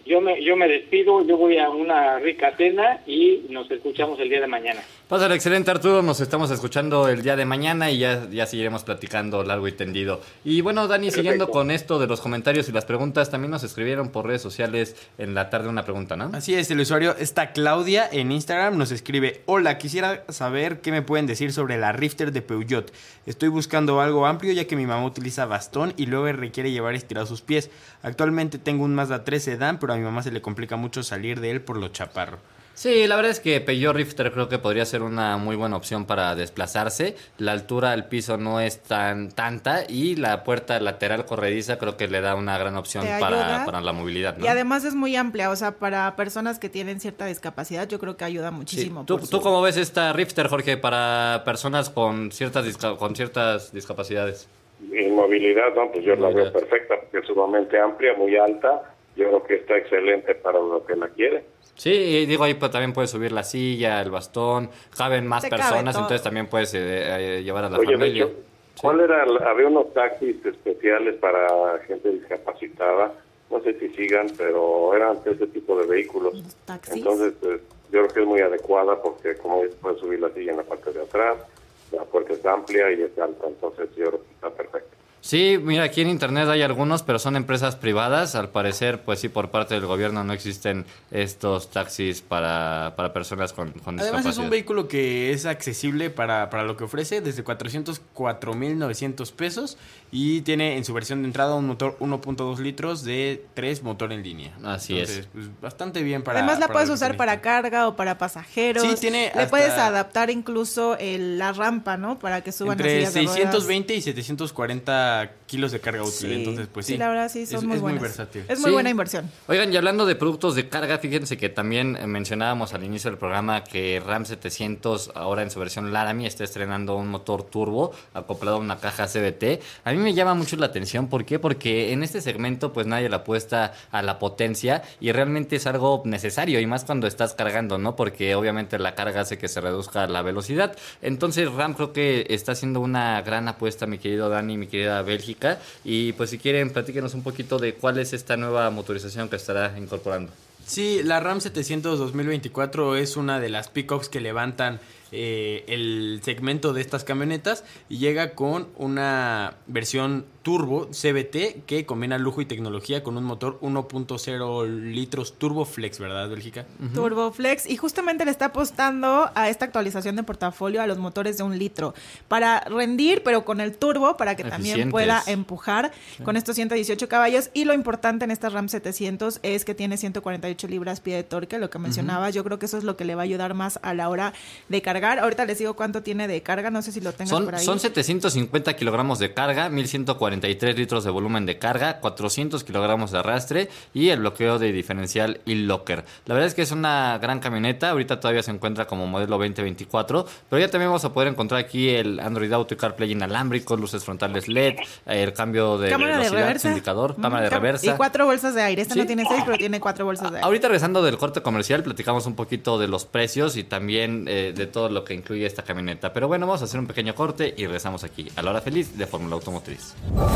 [SPEAKER 7] yo me, yo me despido, yo voy a una rica cena y nos escuchamos el día de mañana.
[SPEAKER 4] Pásale, excelente, Arturo. Nos estamos escuchando el día de mañana y ya, ya seguiremos platicando largo y tendido. Y bueno, Dani,
[SPEAKER 7] Perfecto.
[SPEAKER 4] Siguiendo con esto de los comentarios y las preguntas, también nos escribieron por redes sociales en la tarde una pregunta, ¿no?
[SPEAKER 5] Así es, el usuario está Claudia en Instagram, nos escribe: hola, quisiera saber qué me pueden decir sobre la Rifter de Peugeot. Estoy buscando algo amplio ya que mi mamá utiliza bastón y luego requiere llevar estirados sus pies. Actualmente tengo un Mazda tres sedán, pero a mi mamá se le complica mucho salir de él por lo chaparro.
[SPEAKER 4] Sí, la verdad es que Peugeot Rifter creo que podría ser una muy buena opción para desplazarse. La altura al piso no es tan tanta y la puerta lateral corrediza creo que le da una gran opción para, para la movilidad, ¿no?
[SPEAKER 6] Y además es muy amplia, o sea, para personas que tienen cierta discapacidad yo creo que ayuda muchísimo.
[SPEAKER 4] Sí. ¿Tú,
[SPEAKER 6] por su...
[SPEAKER 4] ¿Tú cómo ves esta Rifter, Jorge, para personas con ciertas, disca- con ciertas discapacidades?
[SPEAKER 8] Mi movilidad, no, pues yo la veo perfecta, porque es sumamente amplia, muy alta. Yo creo que está excelente para lo que la quiere.
[SPEAKER 4] Sí, y digo, ahí pues, también puedes subir la silla, el bastón, caben más
[SPEAKER 6] Te cabe
[SPEAKER 4] personas,
[SPEAKER 6] todo.
[SPEAKER 4] entonces también puedes eh, eh, llevar a la
[SPEAKER 8] Oye,
[SPEAKER 4] familia.
[SPEAKER 8] Becho, ¿cuál era? el- Había unos taxis especiales para gente discapacitada, no sé si sigan, pero eran ese tipo de vehículos.
[SPEAKER 6] ¿Los taxis?
[SPEAKER 8] Entonces, pues, yo creo que es muy adecuada porque como dices, puedes subir la silla en la parte de atrás, la puerta es amplia y es alta, entonces yo creo que está perfecto.
[SPEAKER 4] Sí, mira, aquí en internet hay algunos, pero son empresas privadas. Al parecer, pues sí, por parte del gobierno no existen estos taxis para, para personas con, con
[SPEAKER 5] Además
[SPEAKER 4] discapacidad.
[SPEAKER 5] es un vehículo que es accesible para, para lo que ofrece, desde cuatrocientos cuatro mil novecientos pesos, y tiene en su versión de entrada un motor uno punto dos litros de tres motor en línea.
[SPEAKER 4] Así
[SPEAKER 5] Entonces,
[SPEAKER 4] es.
[SPEAKER 5] pues, bastante bien para...
[SPEAKER 6] Además la
[SPEAKER 5] para
[SPEAKER 6] puedes
[SPEAKER 5] lo que
[SPEAKER 6] usar
[SPEAKER 5] se
[SPEAKER 6] para
[SPEAKER 5] necesita.
[SPEAKER 6] carga o para pasajeros.
[SPEAKER 5] Sí, tiene
[SPEAKER 6] Le
[SPEAKER 5] hasta-
[SPEAKER 6] puedes adaptar incluso el- la rampa, ¿no? Para que suban las
[SPEAKER 5] Entre
[SPEAKER 6] sillas de ruedas.
[SPEAKER 5] seiscientos veinte y setecientos cuarenta kilos de carga útil.
[SPEAKER 6] Sí.
[SPEAKER 5] Entonces, pues sí.
[SPEAKER 6] Sí, la verdad sí, son
[SPEAKER 5] es,
[SPEAKER 6] muy
[SPEAKER 5] es
[SPEAKER 6] buenas.
[SPEAKER 5] muy versátil.
[SPEAKER 6] Es muy
[SPEAKER 4] Sí.
[SPEAKER 6] buena inversión.
[SPEAKER 4] Oigan, y hablando de productos de carga, fíjense que también eh, mencionábamos al inicio del programa que Ram setecientos, ahora en su versión Laramie, está estrenando un motor turbo acoplado a una caja C V T. A mí me llama mucho la atención, ¿por qué? Porque en este segmento pues nadie le apuesta a la potencia y realmente es algo necesario, y más cuando estás cargando, ¿no? Porque obviamente la carga hace que se reduzca la velocidad. Entonces Ram creo que está haciendo una gran apuesta, mi querido Dani, mi querida Bélgica, y pues si quieren platíquenos un poquito de cuál es esta nueva motorización que estará incorporando.
[SPEAKER 5] Sí, la Ram setecientos dos mil veinticuatro es una de las pickups que levantan eh, el segmento de estas camionetas y llega con una versión turbo C V T que combina lujo y tecnología con un motor uno punto cero litros Turbo Flex, ¿verdad, Bélgica?
[SPEAKER 6] Turbo Flex, y justamente le está apostando a esta actualización de portafolio a los motores de un litro para rendir, pero con el turbo para que también
[SPEAKER 4] Eficientes.
[SPEAKER 6] pueda empujar con estos ciento dieciocho caballos. Y lo importante en esta Ram setecientos es que tiene ciento cuarenta y ocho libras pie de torque, lo que mencionaba. Yo creo que eso es lo que le va a ayudar más a la hora de cargar. Ahorita les digo cuánto tiene de carga, no sé si lo tengas
[SPEAKER 4] Son,
[SPEAKER 6] por ahí.
[SPEAKER 4] son setecientos cincuenta kilogramos de carga, mil ciento cuarenta y tres litros de volumen de carga, cuatrocientos kilogramos de arrastre y el bloqueo de diferencial y locker. La verdad es que es una gran camioneta. Ahorita todavía se encuentra como modelo veinte veinticuatro, pero ya también vamos a poder encontrar aquí el Android Auto y CarPlay inalámbrico, luces frontales L E D, el cambio de
[SPEAKER 6] Cámara de
[SPEAKER 4] velocidad,
[SPEAKER 6] reversa.
[SPEAKER 4] indicador,
[SPEAKER 6] Ujú,
[SPEAKER 4] cámara de
[SPEAKER 6] cam-
[SPEAKER 4] reversa.
[SPEAKER 6] Y cuatro bolsas de aire. Esta
[SPEAKER 4] Sí.
[SPEAKER 6] no tiene seis, pero tiene cuatro bolsas de aire.
[SPEAKER 4] Ahorita regresando del corte comercial, platicamos un poquito de los precios y también eh, de todo lo que incluye esta camioneta. Pero bueno, vamos a hacer un pequeño corte y regresamos aquí a la hora feliz de Fórmula Automotriz.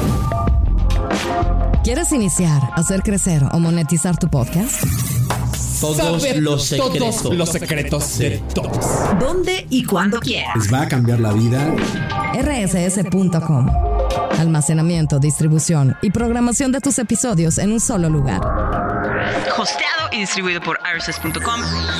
[SPEAKER 2] ¿Quieres iniciar, hacer crecer o monetizar tu podcast?
[SPEAKER 10] Todos los secretos.
[SPEAKER 11] Todos los secretos de todos.
[SPEAKER 12] ¿Dónde y cuándo quieras?
[SPEAKER 11] Les va a cambiar la vida.
[SPEAKER 2] R S S punto com. Almacenamiento, distribución y programación de tus episodios en un solo lugar.
[SPEAKER 12] Hosteado y distribuido por R S S punto com.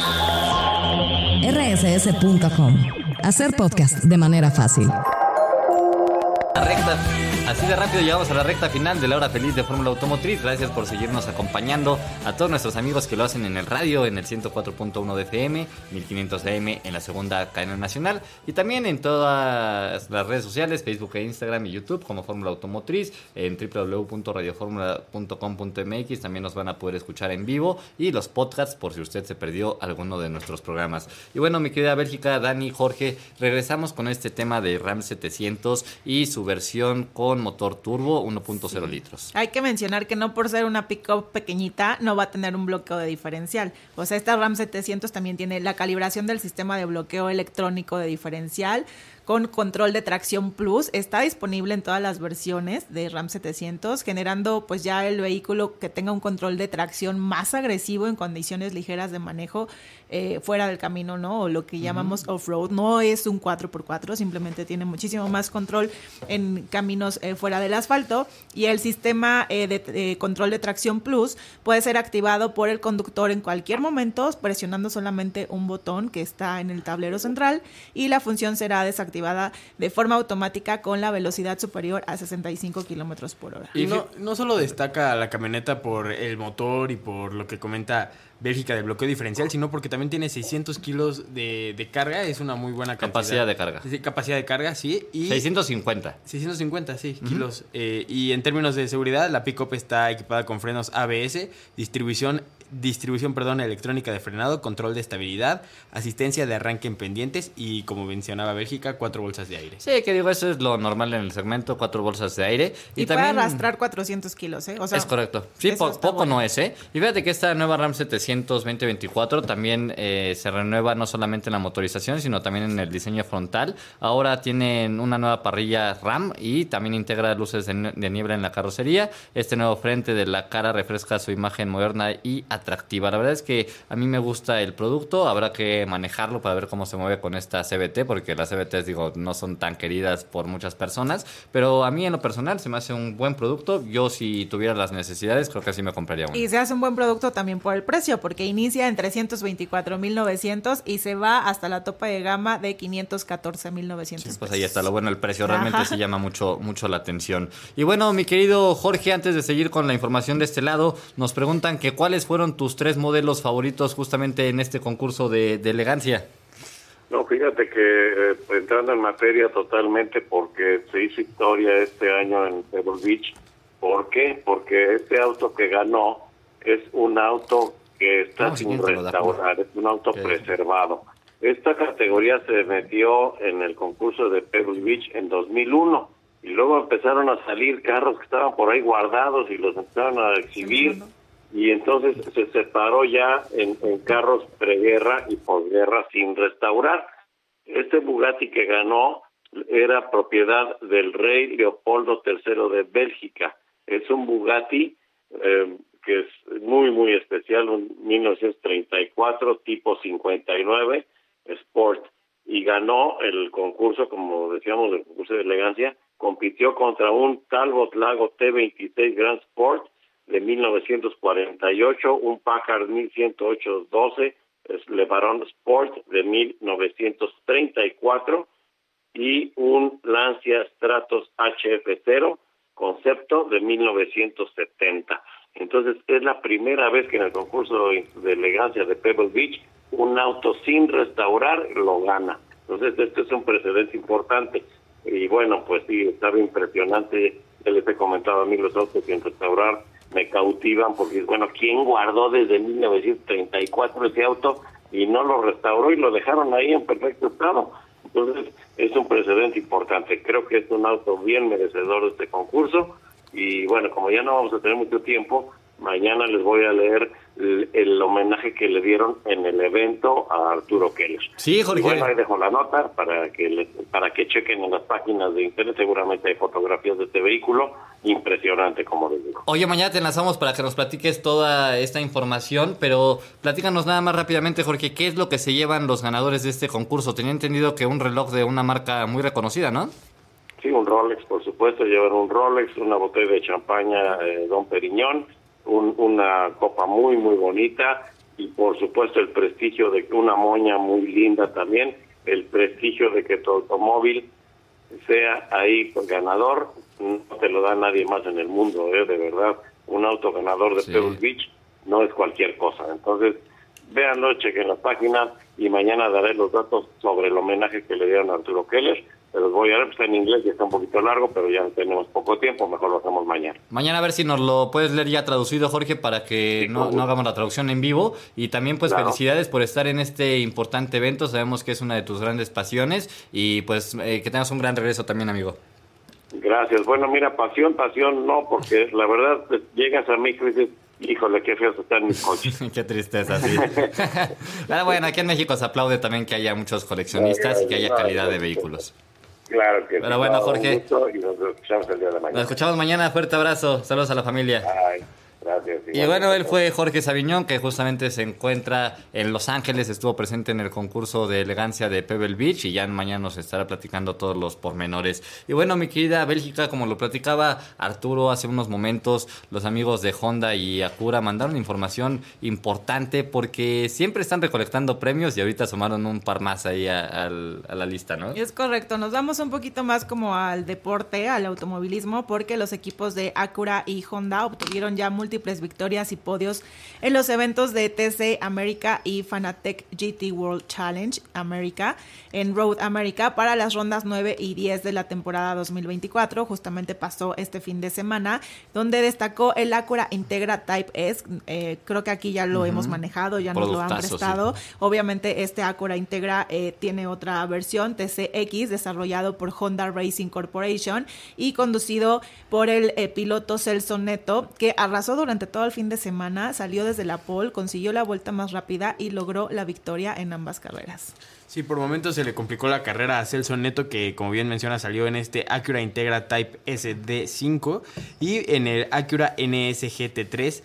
[SPEAKER 2] R S S punto com. Hacer podcast de manera fácil.
[SPEAKER 4] La recta, así de rápido llegamos a la recta final de la hora feliz de Fórmula Automotriz. Gracias por seguirnos acompañando, a todos nuestros amigos que lo hacen en el radio, en el ciento cuatro punto uno de F M, mil quinientos A M en la segunda cadena nacional, y también en todas las redes sociales, Facebook e Instagram y YouTube como Fórmula Automotriz, en w w w punto radio formula punto com punto m x también nos van a poder escuchar en vivo, y los podcasts por si usted se perdió alguno de nuestros programas. Y bueno, mi querida Bélgica, Dani, Jorge, regresamos con este tema de Ram setecientos y su versión con motor turbo uno punto cero litros.
[SPEAKER 6] Hay que mencionar que no por ser una pick-up pequeñita no va a tener un bloqueo de diferencial. O sea, esta Ram setecientos también tiene la calibración del sistema de bloqueo electrónico de diferencial con control de tracción Plus. Está disponible en todas las versiones de Ram setecientos, generando pues ya el vehículo que tenga un control de tracción más agresivo en condiciones ligeras de manejo eh, fuera del camino, ¿no? O lo que llamamos uh-huh. off-road. No es un cuatro por cuatro, simplemente tiene muchísimo más control en caminos eh, fuera del asfalto, y el sistema eh, de eh, control de tracción Plus puede ser activado por el conductor en cualquier momento presionando solamente un botón que está en el tablero central, y la función será desactivada de forma automática con la velocidad superior a sesenta y cinco kilómetros por hora.
[SPEAKER 5] Y no, no solo destaca la camioneta por el motor y por lo que comenta Bélgica del bloqueo diferencial, sino porque también tiene seiscientos kilos de, de carga. Es una muy buena cantidad.
[SPEAKER 4] Capacidad de carga.
[SPEAKER 5] Sí, capacidad de carga, sí. Y
[SPEAKER 4] seiscientos cincuenta.
[SPEAKER 5] seiscientos cincuenta, sí, uh-huh. kilos. Eh, y en términos de seguridad, la pick-up está equipada con frenos A B S, distribución distribución, perdón, electrónica de frenado, control de estabilidad, asistencia de arranque en pendientes y, como mencionaba Bélgica, cuatro bolsas de aire.
[SPEAKER 4] Sí, que digo, eso es lo normal en el segmento, cuatro bolsas de aire.
[SPEAKER 6] Y, y también puede arrastrar cuatrocientos kilos, ¿eh? O sea,
[SPEAKER 4] es correcto. Sí, po- poco bueno. no es, ¿eh? Y fíjate que esta nueva Ram setecientos veinte veinticuatro también eh, se renueva no solamente en la motorización, sino también en el diseño frontal. Ahora tienen una nueva parrilla Ram y también integra luces de, de niebla en la carrocería. Este nuevo frente de la cara refresca su imagen moderna y atractiva. La verdad es que a mí me gusta el producto, habrá que manejarlo para ver cómo se mueve con esta C V T, porque las C V Ts, digo, no son tan queridas por muchas personas, pero a mí en lo personal se me hace un buen producto. Yo, si tuviera las necesidades, creo que sí me compraría uno.
[SPEAKER 6] Y se hace un buen producto también por el precio, porque inicia en trescientos veinticuatro mil novecientos y se va hasta la topa de gama de quinientos catorce mil novecientos.
[SPEAKER 4] Sí, pues ahí está lo bueno, el precio realmente Ajá. sí llama mucho, mucho la atención. Y bueno, mi querido Jorge, antes de seguir con la información de este lado, nos preguntan que cuáles fueron tus tres modelos favoritos justamente en este concurso de, de elegancia.
[SPEAKER 8] No, fíjate que eh, entrando en materia totalmente, porque se hizo historia este año en Pebble Beach. ¿Por qué? Porque este auto que ganó es un auto que está no, sin restaurar, es un auto okay. preservado. Esta categoría se metió en el concurso de Pebble Beach en dos mil uno y luego empezaron a salir carros que estaban por ahí guardados y los empezaron a exhibir. Sí, no, no. Y entonces se separó ya en, en carros preguerra y posguerra sin restaurar. Este Bugatti que ganó era propiedad del rey Leopoldo tercero de Bélgica. Es un Bugatti eh, que es muy, muy especial, un mil novecientos treinta y cuatro, tipo cincuenta y nueve, Sport. Y ganó el concurso, como decíamos, el concurso de elegancia. Compitió contra un Talbot Lago T veintiséis Grand Sport de mil novecientos cuarenta y ocho, un Packard mil ciento ocho doce, Le Baron Sport de mil novecientos treinta y cuatro y un Lancia Stratos H F cero concepto de mil novecientos setenta. Entonces es la primera vez que en el concurso de elegancia de Pebble Beach un auto sin restaurar lo gana. Entonces este es un precedente importante. Y bueno, pues sí, estaba impresionante. Ya les he comentado a mí los autos sin restaurar me cautivan, porque bueno, ¿quién guardó desde mil novecientos treinta y cuatro ese auto y no lo restauró y lo dejaron ahí en perfecto estado? Entonces es un precedente importante. Creo que es un auto bien merecedor de este concurso. Y bueno, como ya no vamos a tener mucho tiempo, mañana les voy a leer el, el homenaje que le dieron en el evento a Arturo Keller.
[SPEAKER 4] Sí, Jorge.
[SPEAKER 8] Y bueno, ahí dejo la nota para que le, para que chequen en las páginas de internet. Seguramente hay fotografías de este vehículo. Impresionante, como les digo.
[SPEAKER 4] Oye, mañana te enlazamos para que nos platiques toda esta información, pero platícanos nada más rápidamente, Jorge, ¿qué es lo que se llevan los ganadores de este concurso? Tenía entendido que un reloj de una marca muy reconocida, ¿no?
[SPEAKER 8] Sí, un Rolex, por supuesto. Llevan un Rolex, una botella de champaña eh, Don Periñón, un, una copa muy, muy bonita y, por supuesto, el prestigio de una moña muy linda también, el prestigio de que tu automóvil sea ahí ganador. No te lo da nadie más en el mundo, ¿eh? De verdad. Un auto ganador de sí. Pebble Beach no es cualquier cosa. Entonces, véanlo, chequen la página y mañana daré los datos sobre el homenaje que le dieron a Arturo Keller. Se los voy a dar, pues en inglés, ya está un poquito largo, pero ya tenemos poco tiempo, mejor lo hacemos mañana.
[SPEAKER 4] Mañana a ver si nos lo puedes leer ya traducido, Jorge, para que sí, no, no hagamos la traducción en vivo. Y también, pues, claro, felicidades por estar en este importante evento. Sabemos que es una de tus grandes pasiones y, pues, eh, que tengas un gran regreso también, amigo.
[SPEAKER 8] Gracias. Bueno, mira, pasión, pasión no, porque la verdad, pues, llegas a México y dices, híjole, qué feos están mis coches.
[SPEAKER 4] Qué tristeza, sí. Pero bueno, aquí en México se aplaude también que haya muchos coleccionistas y que haya calidad de vehículos.
[SPEAKER 8] Claro que sí.
[SPEAKER 4] Pero bueno,
[SPEAKER 8] no,
[SPEAKER 4] Jorge.
[SPEAKER 8] Un gusto y nos escuchamos el día de mañana.
[SPEAKER 4] Nos escuchamos mañana. Fuerte abrazo. Saludos a la familia.
[SPEAKER 8] Ay, gracias.
[SPEAKER 4] Y bueno, él fue Jorge Sabiñón, que justamente se encuentra en Los Ángeles, estuvo presente en el concurso de elegancia de Pebble Beach y ya mañana nos estará platicando todos los pormenores. Y bueno, mi querida Bélgica, como lo platicaba Arturo hace unos momentos, los amigos de Honda y Acura mandaron información importante porque siempre están recolectando premios y ahorita sumaron un par más ahí a, a, a la lista, ¿no?
[SPEAKER 6] Es correcto, nos vamos un poquito más como al deporte, al automovilismo, porque los equipos de Acura y Honda obtuvieron ya múltiples victorias y podios en los eventos de T C América y Fanatec G T World Challenge América en Road America para las rondas nueve y diez de la temporada dos mil veinticuatro. Justamente pasó este fin de semana, donde destacó el Acura Integra Type S. Eh, creo que aquí ya lo uh-huh. hemos manejado, ya nos lo han prestado. Sí. Obviamente este Acura Integra eh, tiene otra versión, T C X, desarrollado por Honda Racing Corporation y conducido por el eh, piloto Celso Neto, que arrasó durante todo el fin de semana, salió desde la pole, consiguió la vuelta más rápida y logró la victoria en ambas carreras.
[SPEAKER 5] Sí, por momentos se le complicó la carrera a Celso Neto, que como bien menciona salió en este Acura Integra Type S D cinco y en el Acura N S G T tres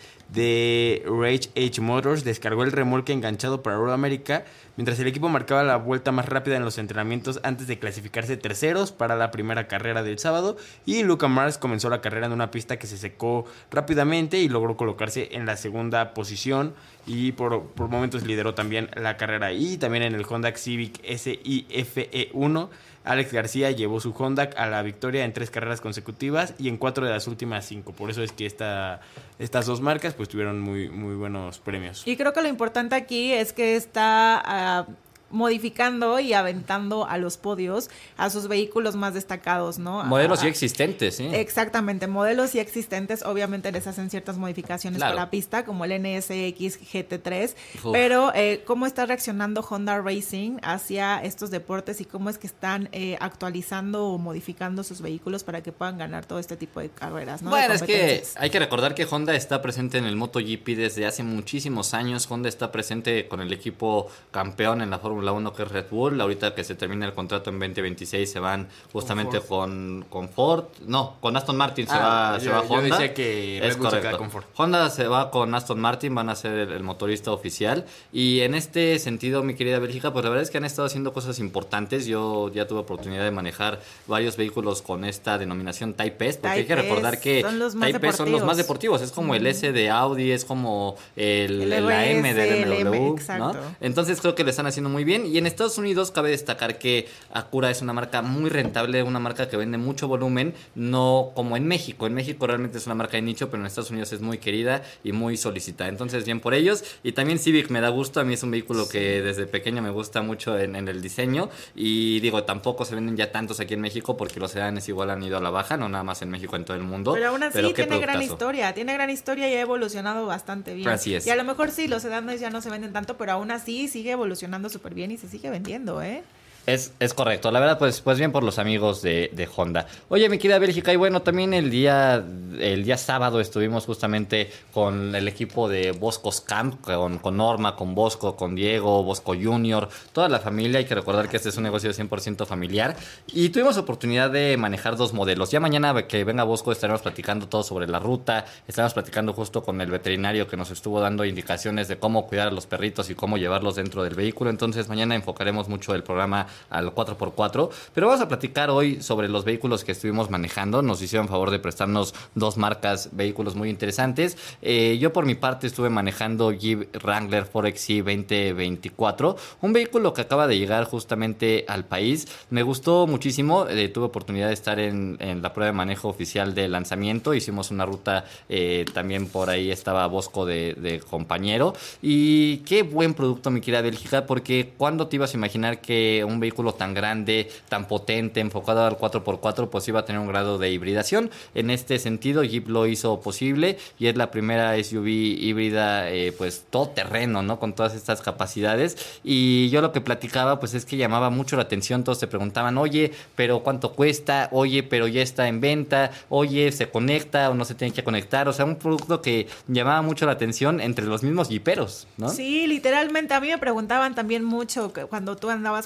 [SPEAKER 5] de Rage H Motors descargó el remolque enganchado para Road America, mientras el equipo marcaba la vuelta más rápida en los entrenamientos antes de clasificarse terceros para la primera carrera del sábado, y Luca Mars comenzó la carrera en una pista que se secó rápidamente y logró colocarse en la segunda posición y por, por momentos lideró también la carrera. Y también en el Honda Civic S I F E uno, Alex García llevó su Honda a la victoria en tres carreras consecutivas y en cuatro de las últimas cinco. Por eso es que esta, estas dos marcas pues tuvieron muy, muy buenos premios.
[SPEAKER 6] Y creo que lo importante aquí es que está uh, modificando y aventando a los podios a sus vehículos más destacados, ¿no?
[SPEAKER 4] Modelos
[SPEAKER 6] a,
[SPEAKER 4] ya existentes, sí.
[SPEAKER 6] Exactamente, modelos ya existentes. Obviamente les hacen ciertas modificaciones
[SPEAKER 4] claro.
[SPEAKER 6] para la pista, como el N S X G T tres.
[SPEAKER 4] Uf.
[SPEAKER 6] Pero eh, ¿cómo está reaccionando Honda Racing hacia estos deportes y cómo es que están eh, actualizando o modificando sus vehículos para que puedan ganar todo este tipo de carreras, ¿no?
[SPEAKER 4] Bueno, es que hay que recordar que Honda está presente en el MotoGP desde hace muchísimos años. Honda está presente con el equipo campeón en la Fórmula uno, que es Red Bull. Ahorita que se termina el contrato en veinte veintiséis se van justamente con, con Ford, no, con Aston Martin se
[SPEAKER 5] ah,
[SPEAKER 4] va,
[SPEAKER 5] yo,
[SPEAKER 4] se va
[SPEAKER 5] yo
[SPEAKER 4] Honda.
[SPEAKER 5] decía que Red
[SPEAKER 4] es
[SPEAKER 5] Bull
[SPEAKER 4] correcto.
[SPEAKER 5] se queda con Ford.
[SPEAKER 4] Honda se va con Aston Martin, van a ser el, el motorista oficial. Y en este sentido, mi querida Bélgica, pues la verdad es que han estado haciendo cosas importantes. Yo ya tuve oportunidad de manejar varios vehículos con esta denominación Type S, porque
[SPEAKER 6] Type
[SPEAKER 4] hay que recordar que
[SPEAKER 6] son los más
[SPEAKER 4] Type S son los más deportivos. Es como mm. el S de Audi, es como el,
[SPEAKER 6] el
[SPEAKER 4] el la M de B M W,
[SPEAKER 6] M,
[SPEAKER 4] ¿no? Entonces creo que lo están haciendo muy bien. Y en Estados Unidos cabe destacar que Acura es una marca muy rentable, una marca que vende mucho volumen, no como en México. En México realmente es una marca de nicho, pero en Estados Unidos es muy querida y muy solicitada. Entonces, bien por ellos. Y también Civic me da gusto. A mí es un vehículo sí. que desde pequeño me gusta mucho en, en el diseño. Y digo, tampoco se venden ya tantos aquí en México porque los sedanes igual han ido a la baja, no nada más en México, en todo el mundo.
[SPEAKER 6] Pero aún así
[SPEAKER 4] pero
[SPEAKER 6] tiene gran historia, tiene gran historia y ha evolucionado bastante bien.
[SPEAKER 4] Así es.
[SPEAKER 6] Y a lo mejor sí, los sedanes ya no se venden tanto, pero aún así sigue evolucionando súper bien y se sigue vendiendo, ¿eh?
[SPEAKER 4] Es, es correcto, la verdad, pues, pues bien por los amigos de, de Honda. Oye, mi querida Bélgica, y bueno, también el día, el día sábado estuvimos justamente con el equipo de Bosco's Camp, con, con Norma, con Bosco, con Diego, Bosco Junior, toda la familia. Hay que recordar que este es un negocio cien por ciento familiar. Y tuvimos oportunidad de manejar dos modelos. Ya mañana que venga Bosco estaremos platicando todo sobre la ruta, estaremos platicando justo con el veterinario que nos estuvo dando indicaciones de cómo cuidar a los perritos y cómo llevarlos dentro del vehículo. Entonces mañana enfocaremos mucho el programa al cuatro por cuatro, pero vamos a platicar hoy sobre los vehículos que estuvimos manejando. Nos hicieron favor de prestarnos dos marcas, vehículos muy interesantes. Eh, yo por mi parte estuve manejando Jeep Wrangler cuatro X I veinte veinticuatro, un vehículo que acaba de llegar justamente al país. Me gustó muchísimo, eh, tuve oportunidad de estar en, en la prueba de manejo oficial de lanzamiento, hicimos una ruta, eh, también por ahí estaba Bosco de, de compañero, y qué buen producto, mi querida Bélgica, porque ¿cuándo te ibas a imaginar que un vehículo tan grande, tan potente, enfocado al cuatro por cuatro, pues iba a tener un grado de hibridación? En este sentido, Jeep lo hizo posible y es la primera S U V híbrida, eh, pues todoterreno, ¿no? Con todas estas capacidades. Y yo lo que platicaba, pues es que llamaba mucho la atención. Todos se preguntaban, oye, pero ¿cuánto cuesta? Oye, pero ya está en venta. Oye, ¿se conecta o no se tiene que conectar? O sea, un producto que llamaba mucho la atención entre los mismos jeeperos, ¿no?
[SPEAKER 6] Sí, literalmente. A mí me preguntaban también mucho que cuando tú andabas manejando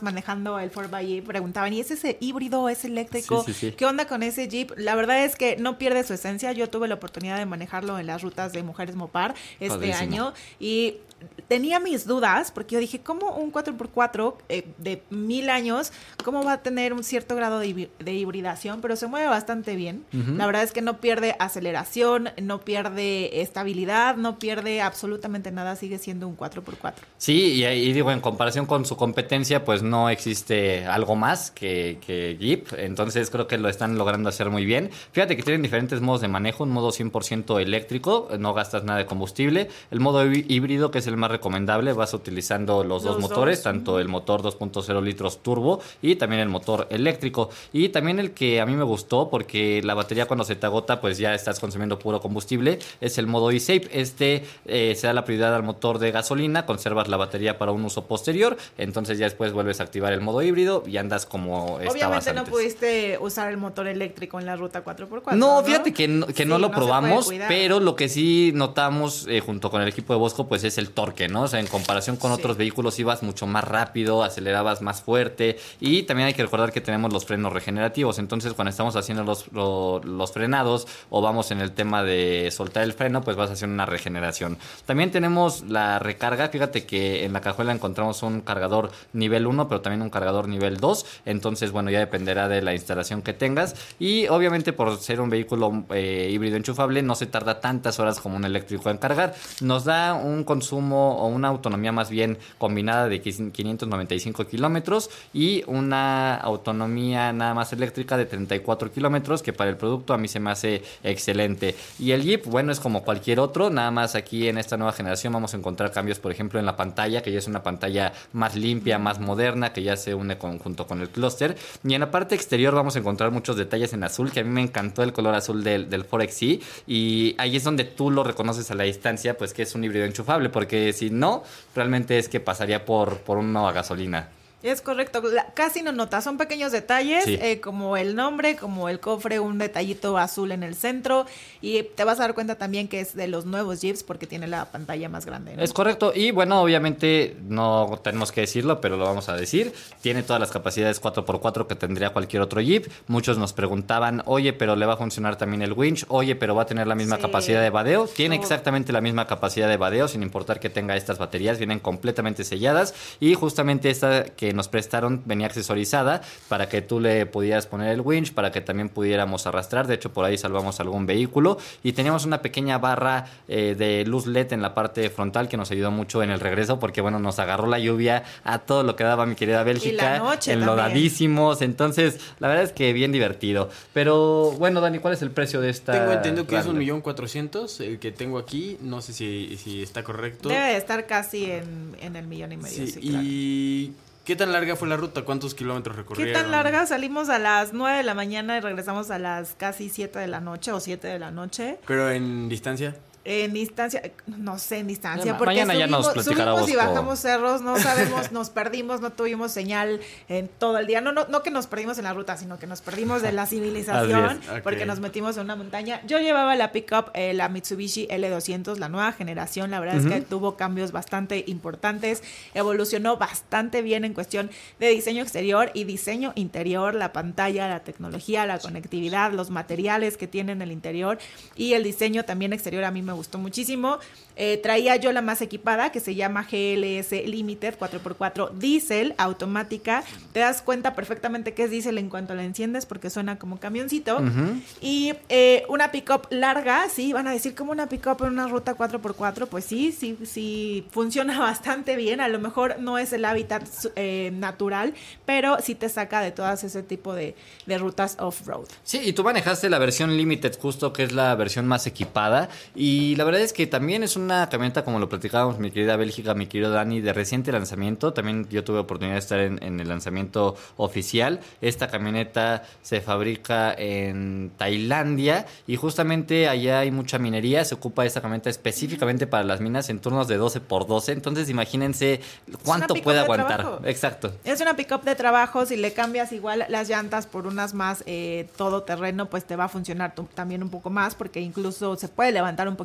[SPEAKER 6] viendo el cuatro by Jeep, preguntaban, ¿y es ese híbrido, es eléctrico?
[SPEAKER 4] Sí, sí, sí.
[SPEAKER 6] ¿Qué onda con ese Jeep? La verdad es que no pierde su esencia. Yo tuve la oportunidad de manejarlo en las rutas de Mujeres Mopar este
[SPEAKER 4] Padrísimo.
[SPEAKER 6] año y tenía mis dudas porque yo dije, ¿cómo un cuatro por cuatro eh, de mil años, cómo va a tener un cierto grado de, hib- de hibridación? Pero se mueve bastante bien.
[SPEAKER 4] Ujú.
[SPEAKER 6] La verdad es que no pierde aceleración, no pierde estabilidad, no pierde absolutamente nada, sigue siendo un cuatro por cuatro.
[SPEAKER 4] Sí, y, y digo, en comparación con su competencia, pues no existe algo más que, que Jeep, entonces creo que lo están logrando hacer muy bien. Fíjate que tienen diferentes modos de manejo, un modo cien por ciento eléctrico, no gastas nada de combustible, el modo hí- híbrido, que es el más recomendable, vas utilizando los, dos
[SPEAKER 6] Los
[SPEAKER 4] motores,
[SPEAKER 6] dos.
[SPEAKER 4] tanto el motor dos punto cero litros turbo y también el motor eléctrico. Y también el que a mí me gustó, porque la batería cuando se te agota, pues ya estás consumiendo puro combustible, es el modo eSafe. Este eh, se da la prioridad al motor de gasolina, conservas la batería para un uso posterior, entonces ya después vuelves a activar el modo híbrido y andas como estabas
[SPEAKER 6] Obviamente no
[SPEAKER 4] antes.
[SPEAKER 6] pudiste usar el motor eléctrico en la ruta cuatro por cuatro.
[SPEAKER 4] No,
[SPEAKER 6] No,
[SPEAKER 4] fíjate que no, que no
[SPEAKER 6] Sí,
[SPEAKER 4] lo
[SPEAKER 6] no se
[SPEAKER 4] probamos,
[SPEAKER 6] puede cuidar.
[SPEAKER 4] pero lo que sí notamos eh, junto con el equipo de Bosco, pues es el torque, ¿no? O sea, en comparación con
[SPEAKER 6] Sí.
[SPEAKER 4] otros vehículos ibas mucho más rápido, acelerabas más fuerte y también hay que recordar que tenemos los frenos regenerativos, entonces cuando estamos haciendo los, lo- los frenados o vamos en el tema de soltar el freno, pues vas haciendo una regeneración. También tenemos la recarga, fíjate que en la cajuela encontramos un cargador nivel uno, pero también un cargador nivel dos, entonces bueno, ya dependerá de la instalación que tengas y obviamente por ser un vehículo eh, híbrido enchufable no se tarda tantas horas como un eléctrico en cargar, nos da un consumo o una autonomía más bien combinada de quinientos noventa y cinco kilómetros y una autonomía nada más eléctrica de treinta y cuatro kilómetros, que para el producto a mí se me hace excelente. Y el Jeep, bueno, es como cualquier otro, nada más aquí en esta nueva generación vamos a encontrar cambios, por ejemplo, en la pantalla, que ya es una pantalla más limpia, más moderna, que ya se une con, junto con el clúster. Y en la parte exterior vamos a encontrar muchos detalles en azul, que a mí me encantó el color azul del, del Ford X C, y ahí es donde tú lo reconoces a la distancia, pues que es un híbrido enchufable, porque si no, realmente es que pasaría por, por uno a gasolina.
[SPEAKER 6] Es correcto, la- casi no notas, son pequeños detalles,
[SPEAKER 4] Sí.
[SPEAKER 6] eh, como el nombre, como el cofre, un detallito azul en el centro, y te vas a dar cuenta también que es de los nuevos Jeeps porque tiene la pantalla más grande, ¿no?
[SPEAKER 4] Es correcto, y bueno, obviamente no tenemos que decirlo, pero lo vamos a decir, tiene todas las capacidades cuatro por cuatro que tendría cualquier otro Jeep. Muchos nos preguntaban, oye, pero le va a funcionar también el winch, oye, pero va a tener la misma
[SPEAKER 6] Sí.
[SPEAKER 4] capacidad de vadeo. Tiene
[SPEAKER 6] Todo.
[SPEAKER 4] exactamente la misma capacidad de vadeo, sin importar que tenga estas baterías, vienen completamente selladas, y justamente esta que nos prestaron venía accesorizada para que tú le pudieras poner el winch, para que también pudiéramos arrastrar. De hecho, por ahí salvamos algún vehículo, y teníamos una pequeña barra eh, de luz L E D en la parte frontal que nos ayudó mucho en el regreso, porque bueno, nos agarró la lluvia a todo lo que daba mi querida Bélgica,
[SPEAKER 6] Y la noche
[SPEAKER 4] enlodadísimos, entonces la verdad es que bien divertido. Pero bueno, Dani, ¿cuál es el precio de esta?
[SPEAKER 5] Tengo entendido que es un
[SPEAKER 4] Wrangler?
[SPEAKER 5] millón cuatrocientos, el que tengo aquí, no sé si, si está correcto.
[SPEAKER 6] Debe de estar casi en, en el millón y medio,
[SPEAKER 5] Sí,
[SPEAKER 6] sí, claro.
[SPEAKER 5] y ¿qué tan larga fue la ruta? ¿Cuántos kilómetros
[SPEAKER 6] ¿Qué
[SPEAKER 5] recorrieron?
[SPEAKER 6] tan larga? Salimos a las nueve de la mañana y regresamos a las casi siete de la noche o siete de la noche.
[SPEAKER 5] Pero en distancia.
[SPEAKER 6] En distancia, no sé, en distancia,
[SPEAKER 4] Ma-
[SPEAKER 6] porque
[SPEAKER 4] mañana ya nos
[SPEAKER 6] subimos,
[SPEAKER 4] platicará
[SPEAKER 6] subimos y
[SPEAKER 4] Bosco.
[SPEAKER 6] bajamos cerros, no sabemos, nos perdimos, no tuvimos señal en todo el día. No, no, no que nos perdimos en la ruta, sino que nos perdimos de la civilización,
[SPEAKER 4] Así
[SPEAKER 5] es. Ok.
[SPEAKER 6] porque nos metimos en una montaña. Yo llevaba la pickup, eh, la Mitsubishi L doscientos, la nueva generación. La verdad es que tuvo cambios bastante importantes, evolucionó bastante bien en cuestión de diseño exterior y diseño interior, la pantalla, la tecnología, la conectividad, los materiales que tiene en el interior y el diseño también exterior a mí me gustó muchísimo. Eh, traía yo la más equipada, que se llama G L S Limited cuatro por cuatro diésel, automática. Te das cuenta perfectamente que es diésel en cuanto la enciendes porque suena como camioncito.
[SPEAKER 4] Ujú.
[SPEAKER 6] Y eh, una pick-up larga, sí, van a decir como una pick-up en una ruta cuatro por cuatro, pues sí, sí, sí, funciona bastante bien. A lo mejor no es el hábitat eh, natural, pero sí te saca de todas ese tipo de, de rutas off-road.
[SPEAKER 4] Sí, y tú manejaste la versión Limited justo, que es la versión más equipada, y la verdad es que también es una camioneta, como lo platicábamos mi querida Bélgica, mi querido Dani, de reciente lanzamiento. También yo tuve oportunidad de estar en, en el lanzamiento oficial. Esta camioneta se fabrica en Tailandia y justamente allá hay mucha minería. Se ocupa esta camioneta específicamente para las minas en turnos de doce por doce, entonces imagínense cuánto
[SPEAKER 6] pick-up
[SPEAKER 4] puede
[SPEAKER 6] de
[SPEAKER 4] aguantar.
[SPEAKER 6] trabajo.
[SPEAKER 4] Exacto.
[SPEAKER 6] Es una pick-up de trabajo, si le cambias igual las llantas por unas más eh, todoterreno, pues te va a funcionar tu- también un poco más, porque incluso se puede levantar un poquito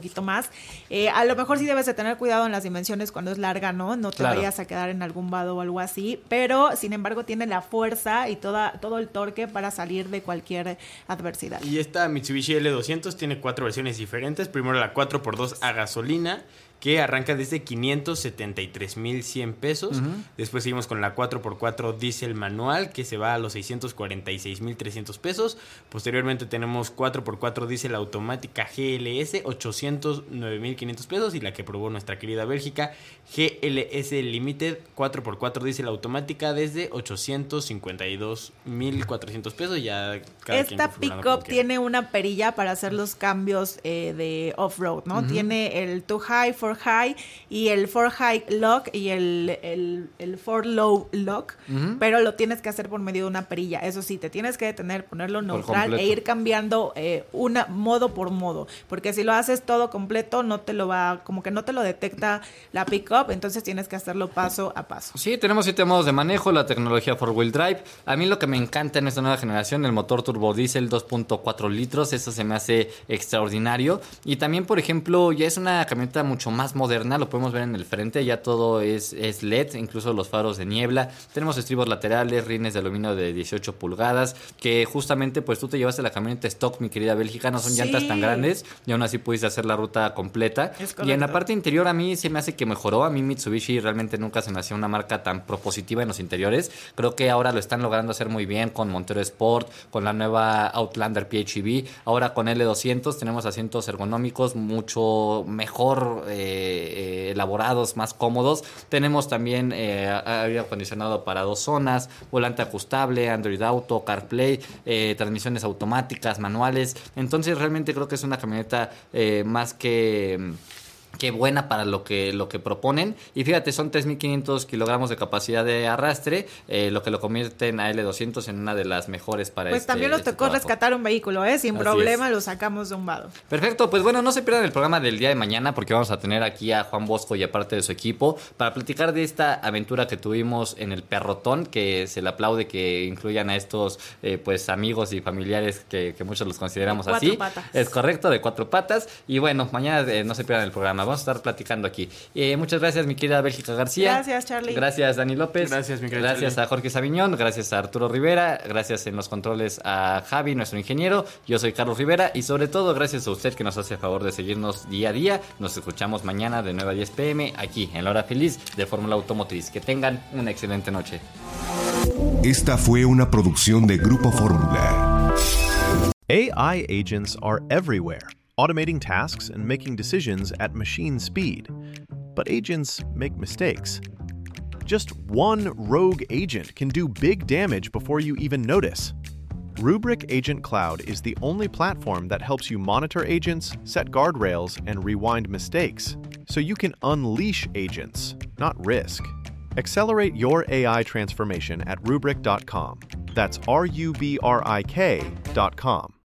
[SPEAKER 6] poquito más. Eh, a lo mejor sí debes de tener cuidado en las dimensiones cuando es larga, ¿no? No te
[SPEAKER 4] Claro.
[SPEAKER 6] vayas a quedar en algún vado o algo así, pero sin embargo tiene la fuerza y toda, todo el torque para salir de cualquier adversidad.
[SPEAKER 5] Y esta Mitsubishi L doscientos tiene cuatro versiones diferentes. Primero la cuatro por dos a gasolina, que arranca desde quinientos setenta y tres mil cien pesos. Uh-huh. Después seguimos con la cuatro por cuatro diésel manual, que se va a los seiscientos cuarenta y seis mil trescientos pesos. Posteriormente tenemos cuatro por cuatro diésel automática G L S, ochocientos nueve mil quinientos pesos. Y la que probó nuestra querida Bélgica, G L S Limited, cuatro por cuatro diésel automática, desde ochocientos cincuenta y dos mil cuatrocientos pesos. Ya cada
[SPEAKER 6] Esta pick-up tiene una perilla para hacer los cambios eh, de off-road, ¿no? Uh-huh. Tiene el Too High, For High y el For High Lock y el, el, el For Low Lock, uh-huh. pero lo tienes que hacer por medio de una perilla. Eso sí, te tienes que detener, ponerlo neutral e ir cambiando eh, una modo por modo, porque si lo haces todo completo no te lo va, como que no te lo detecta la pick-up, entonces tienes que hacerlo paso a paso.
[SPEAKER 4] Sí, tenemos siete modos de manejo, la tecnología four wheel drive. A mí lo que me encanta en esta nueva generación, el motor turbo diésel dos punto cuatro litros, eso se me hace extraordinario. Y también, por ejemplo, ya es una camioneta mucho más moderna, lo podemos ver en el frente, ya todo es, es L E D, incluso los faros de niebla. Tenemos estribos laterales, rines de aluminio de dieciocho pulgadas, que justamente pues tú te llevaste la camioneta stock, mi querida Bélgica, no son sí. llantas tan grandes y aún así pudiste hacer la ruta completa. Y en la parte interior a mí se me hace que mejoró. A mí Mitsubishi realmente nunca se me hacía una marca tan propositiva en los interiores. Creo que ahora lo están logrando hacer muy bien con Montero Sport, con la nueva Outlander P H E V. Ahora con L doscientos tenemos asientos ergonómicos mucho mejor eh, eh, elaborados, más cómodos. Tenemos también eh, aire acondicionado para dos zonas, volante ajustable, Android Auto, CarPlay, eh, transmisiones automáticas, manuales. Entonces realmente creo que es una camioneta eh, más que... Qué buena para lo que lo que proponen. Y fíjate, son tres mil quinientos kilogramos de capacidad de arrastre, eh, lo que lo convierte en A L doscientos en una de las mejores para
[SPEAKER 6] pues este Pues también nos
[SPEAKER 4] este
[SPEAKER 6] tocó trabajo. rescatar un vehículo, ¿eh? Sin Así problema es. Lo sacamos de un vado.
[SPEAKER 4] Perfecto, pues bueno, no se pierdan el programa del día de mañana porque vamos a tener aquí a Juan Bosco y a parte de su equipo para platicar de esta aventura que tuvimos en el Perrotón, que se le aplaude que incluyan a estos eh, pues amigos y familiares que, que muchos los consideramos
[SPEAKER 6] de cuatro
[SPEAKER 4] así.
[SPEAKER 6] Patas.
[SPEAKER 4] Es correcto, de cuatro patas. Y bueno, mañana eh, no se pierdan el programa. Vamos a estar platicando aquí. Eh, muchas gracias, mi querida Bélgica García.
[SPEAKER 6] Gracias, Charlie.
[SPEAKER 4] Gracias, Dani López.
[SPEAKER 5] Gracias, mi querida
[SPEAKER 4] Gracias
[SPEAKER 5] Charlie.
[SPEAKER 4] a Jorge Sabiñón. Gracias a Arturo Rivera. Gracias en los controles a Javi, nuestro ingeniero. Yo soy Carlos Rivera. Y sobre todo, gracias a usted que nos hace el favor de seguirnos día a día. Nos escuchamos mañana de nueve a diez pm aquí en La Hora Feliz de Fórmula Automotriz. Que tengan una excelente noche.
[SPEAKER 3] Esta fue una producción de Grupo Fórmula.
[SPEAKER 13] A I agents are everywhere, automating tasks and making decisions at machine speed. But agents make mistakes. Just one rogue agent can do big damage before you even notice. Rubrik Agent Cloud is the only platform that helps you monitor agents, set guardrails, and rewind mistakes, so you can unleash agents, not risk. Accelerate your A I transformation at rubrik dot com. That's R U B R I K dot com.